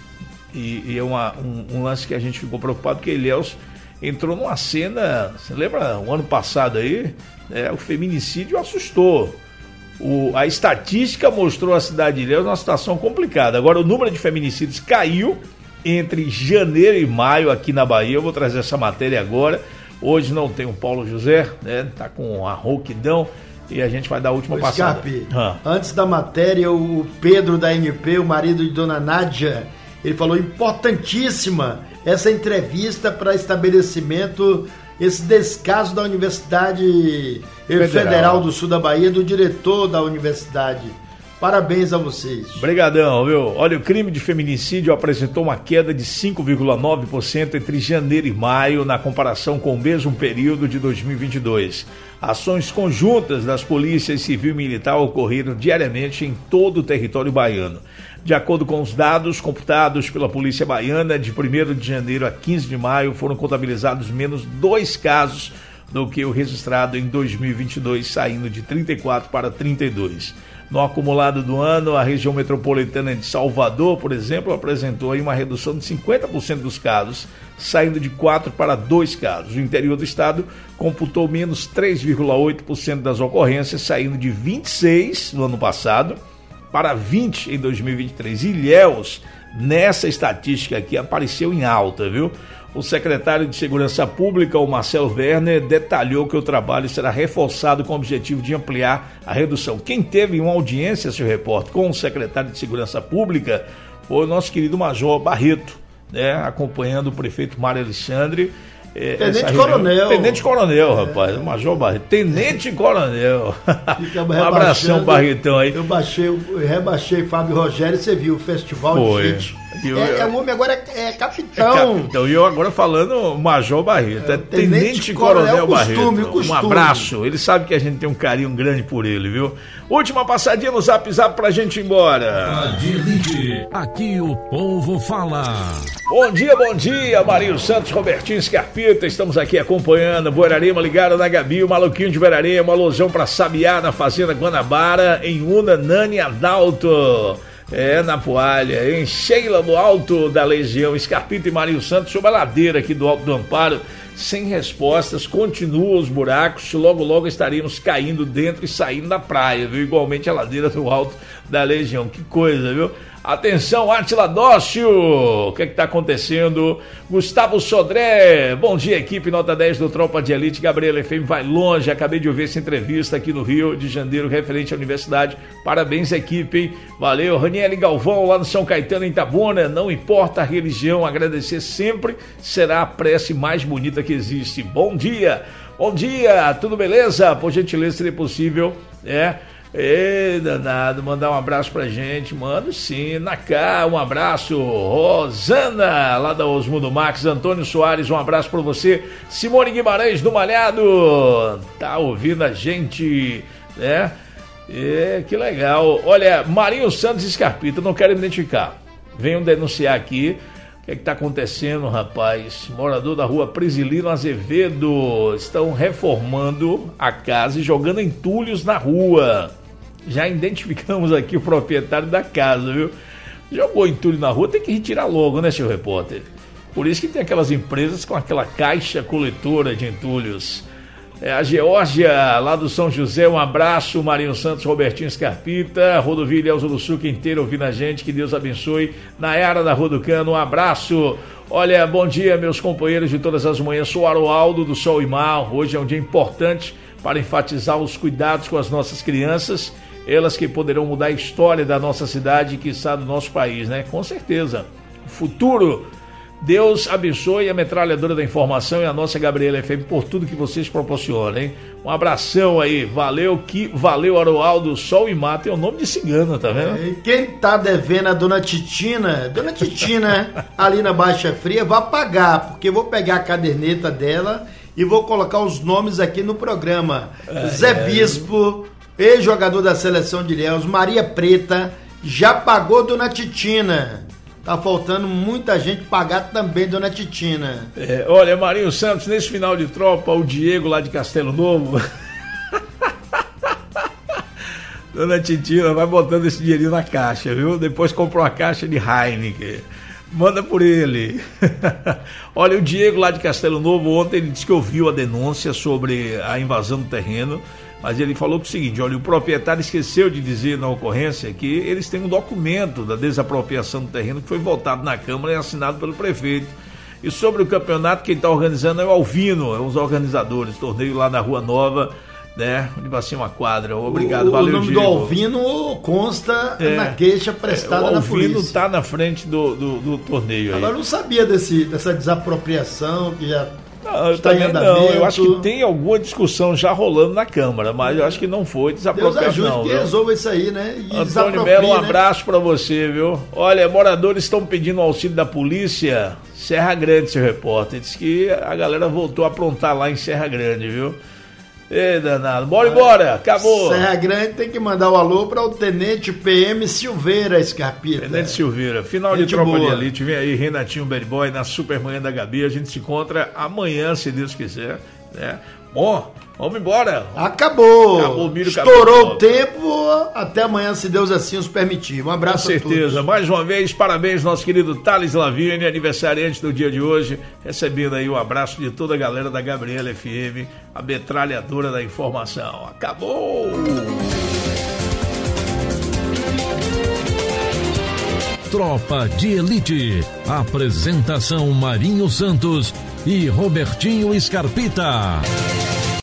D: E é um lance que a gente ficou preocupado, porque Ilhéus entrou numa cena, você lembra, o ano passado aí, o feminicídio assustou. A estatística mostrou a cidade de Ilhéus numa situação complicada. Agora, o número de feminicídios caiu entre janeiro e maio aqui na Bahia. Eu vou trazer essa matéria agora. Hoje não tem o Paulo José, né? Tá com a rouquidão. E a gente vai dar a última passada.
E: Antes da matéria, o Pedro da MP, o marido de Dona Nádia, ele falou importantíssima essa entrevista para estabelecimento, esse descaso da Universidade Federal do Sul da Bahia, do diretor da universidade. Parabéns a vocês.
D: Obrigadão, viu? Olha, o crime de feminicídio apresentou uma queda de 5,9% entre janeiro e maio, na comparação com o mesmo período de 2022. Ações conjuntas das polícias civil e militar ocorreram diariamente em todo o território baiano. De acordo com os dados computados pela Polícia Baiana, de 1º de janeiro a 15 de maio foram contabilizados menos 2 casos do que o registrado em 2022, saindo de 34 para 32. No acumulado do ano, a região metropolitana de Salvador, por exemplo, apresentou aí uma redução de 50% dos casos, saindo de 4 para 2 casos. O interior do estado computou menos 3,8% das ocorrências, saindo de 26 no ano passado para 20 em 2023. Ilhéus, nessa estatística aqui, apareceu em alta, viu? O secretário de Segurança Pública, o Marcelo Werner, detalhou que o trabalho será reforçado com o objetivo de ampliar a redução. Quem teve uma audiência, seu repórter, com o secretário de Segurança Pública foi o nosso querido Major Barreto, né, acompanhando o prefeito Mário Alexandre. Tenente Coronel, rapaz, o Major Barreto. Tenente Coronel. Um abração, Barretão aí.
E: Eu rebaixei Fábio Rogério, você viu o festival de gente. O homem agora é capitão.
D: E eu agora falando Major Barreto. Tenente Coronel Barreto. Um abraço. Ele sabe que a gente tem um carinho grande por ele, viu? Última passadinha no Zap Zap pra gente ir embora.
A: Aqui o povo fala.
D: Bom dia, Marinho Santos, Robertinho Scarpita. Estamos aqui acompanhando Buerarema ligado na Gabi, o maluquinho de Buerarema, alusão pra Sabiá na Fazenda Guanabara, em Una, Nani Adalto. Na Poalha, em Sheila, no alto da Legião, Scarpita e Marinho Santos, sobre a ladeira aqui do Alto do Amparo, sem respostas, continuam os buracos, logo estaremos caindo dentro e saindo da praia, viu? Igualmente a ladeira do Alto da Legião, que coisa, viu? Atenção, Átila Dócio, o que está acontecendo? Gustavo Sodré, bom dia, equipe nota 10 do Tropa de Elite, Gabriela FM vai longe, acabei de ouvir essa entrevista aqui no Rio de Janeiro, referente à universidade, parabéns, equipe, hein? Valeu, Raniele Galvão, lá no São Caetano, em Itabuna, não importa a religião, agradecer sempre será a prece mais bonita que existe. Bom dia, tudo beleza? Por gentileza, seria possível, danado, mandar um abraço pra gente, mano, sim, Naká, um abraço, Rosana, lá da Osmundo Max, Antônio Soares, um abraço pra você, Simone Guimarães do Malhado, tá ouvindo a gente, né? Que legal. Olha, Marinho Santos e Scarpita, não quero identificar, venham denunciar aqui o que está acontecendo, rapaz. Morador da rua Prisilino Azevedo, estão reformando a casa e jogando entulhos na rua. Já identificamos aqui o proprietário da casa, viu? Jogou entulho na rua, tem que retirar logo, né, seu repórter? Por isso que tem aquelas empresas com aquela caixa coletora de entulhos. A Geórgia, lá do São José, um abraço, Marinho Santos, Robertinho Scarpita, Rodovia Ilhéus do Sul inteiro ouvindo a gente, que Deus abençoe. Nayara da Rua do Cano, um abraço. Olha, bom dia, meus companheiros de todas as manhãs, sou Aroaldo do Sol e Mar. Hoje é um dia importante para enfatizar os cuidados com as nossas crianças, elas que poderão mudar a história da nossa cidade e, quiçá, do nosso país, né? Com certeza. O futuro. Deus abençoe a metralhadora da informação e a nossa Gabriela FM por tudo que vocês proporcionam, hein? Um abração aí, valeu Aroaldo, Sol e Mar, tem o nome de cigana, tá vendo?
E: Quem tá devendo a Dona Titina, ali na Baixa Fria, vai pagar, porque eu vou pegar a caderneta dela e vou colocar os nomes aqui no programa. Zé Bispo, ex-jogador da Seleção de Ilhéus, Maria Preta, já pagou Dona Titina. Tá faltando muita gente pagar também, Dona Titina.
D: Olha, Marinho Santos, nesse final de tropa, o Diego lá de Castelo Novo. Dona Titina vai botando esse dinheirinho na caixa, viu? Depois comprou uma caixa de Heineken. Manda por ele. Olha, o Diego lá de Castelo Novo, ontem ele disse que ouviu a denúncia sobre a invasão do terreno. Mas ele falou o seguinte, olha, o proprietário esqueceu de dizer na ocorrência que eles têm um documento da desapropriação do terreno que foi votado na Câmara e assinado pelo prefeito. E sobre o campeonato, quem está organizando é o Alvino, é os organizadores, torneio lá na Rua Nova, né? Onde vai ser uma quadra. Obrigado, valeu,
E: Diego. O nome do Alvino consta na queixa prestada na polícia. O
D: Alvino está na frente do torneio aí.
E: Agora eu não sabia dessa desapropriação que já...
D: Não, eu também não, eu acho que tem alguma discussão já rolando na Câmara, mas eu acho que não foi desapropriação.
E: Deus ajude que resolva isso aí, né?
D: Antônio Melo, um abraço pra você, viu? Olha, moradores estão pedindo auxílio da polícia, Serra Grande, seu repórter, diz que a galera voltou a aprontar lá em Serra Grande, viu? Ei, danado, bora embora, acabou.
E: Serra Grande tem que mandar o alô para o Tenente PM Silveira, Scarpita.
D: Tenente Silveira, final de Tropa de Elite, vem aí Renatinho Bad Boy na Supermanhã da Gabi, a gente se encontra amanhã, se Deus quiser, né? Bom, vamos embora.
E: Acabou.
D: Acabou o milho.
E: Estourou o tempo. Até amanhã, se Deus assim os permitir. Um abraço
D: Com certeza.
E: a todos.
D: Mais uma vez, parabéns nosso querido Thales Lavigne, aniversariante do dia de hoje, recebendo aí um abraço de toda a galera da Gabriela FM, a metralhadora da informação. Acabou!
A: Tropa de Elite. Apresentação Marinho Santos e Robertinho Scarpita.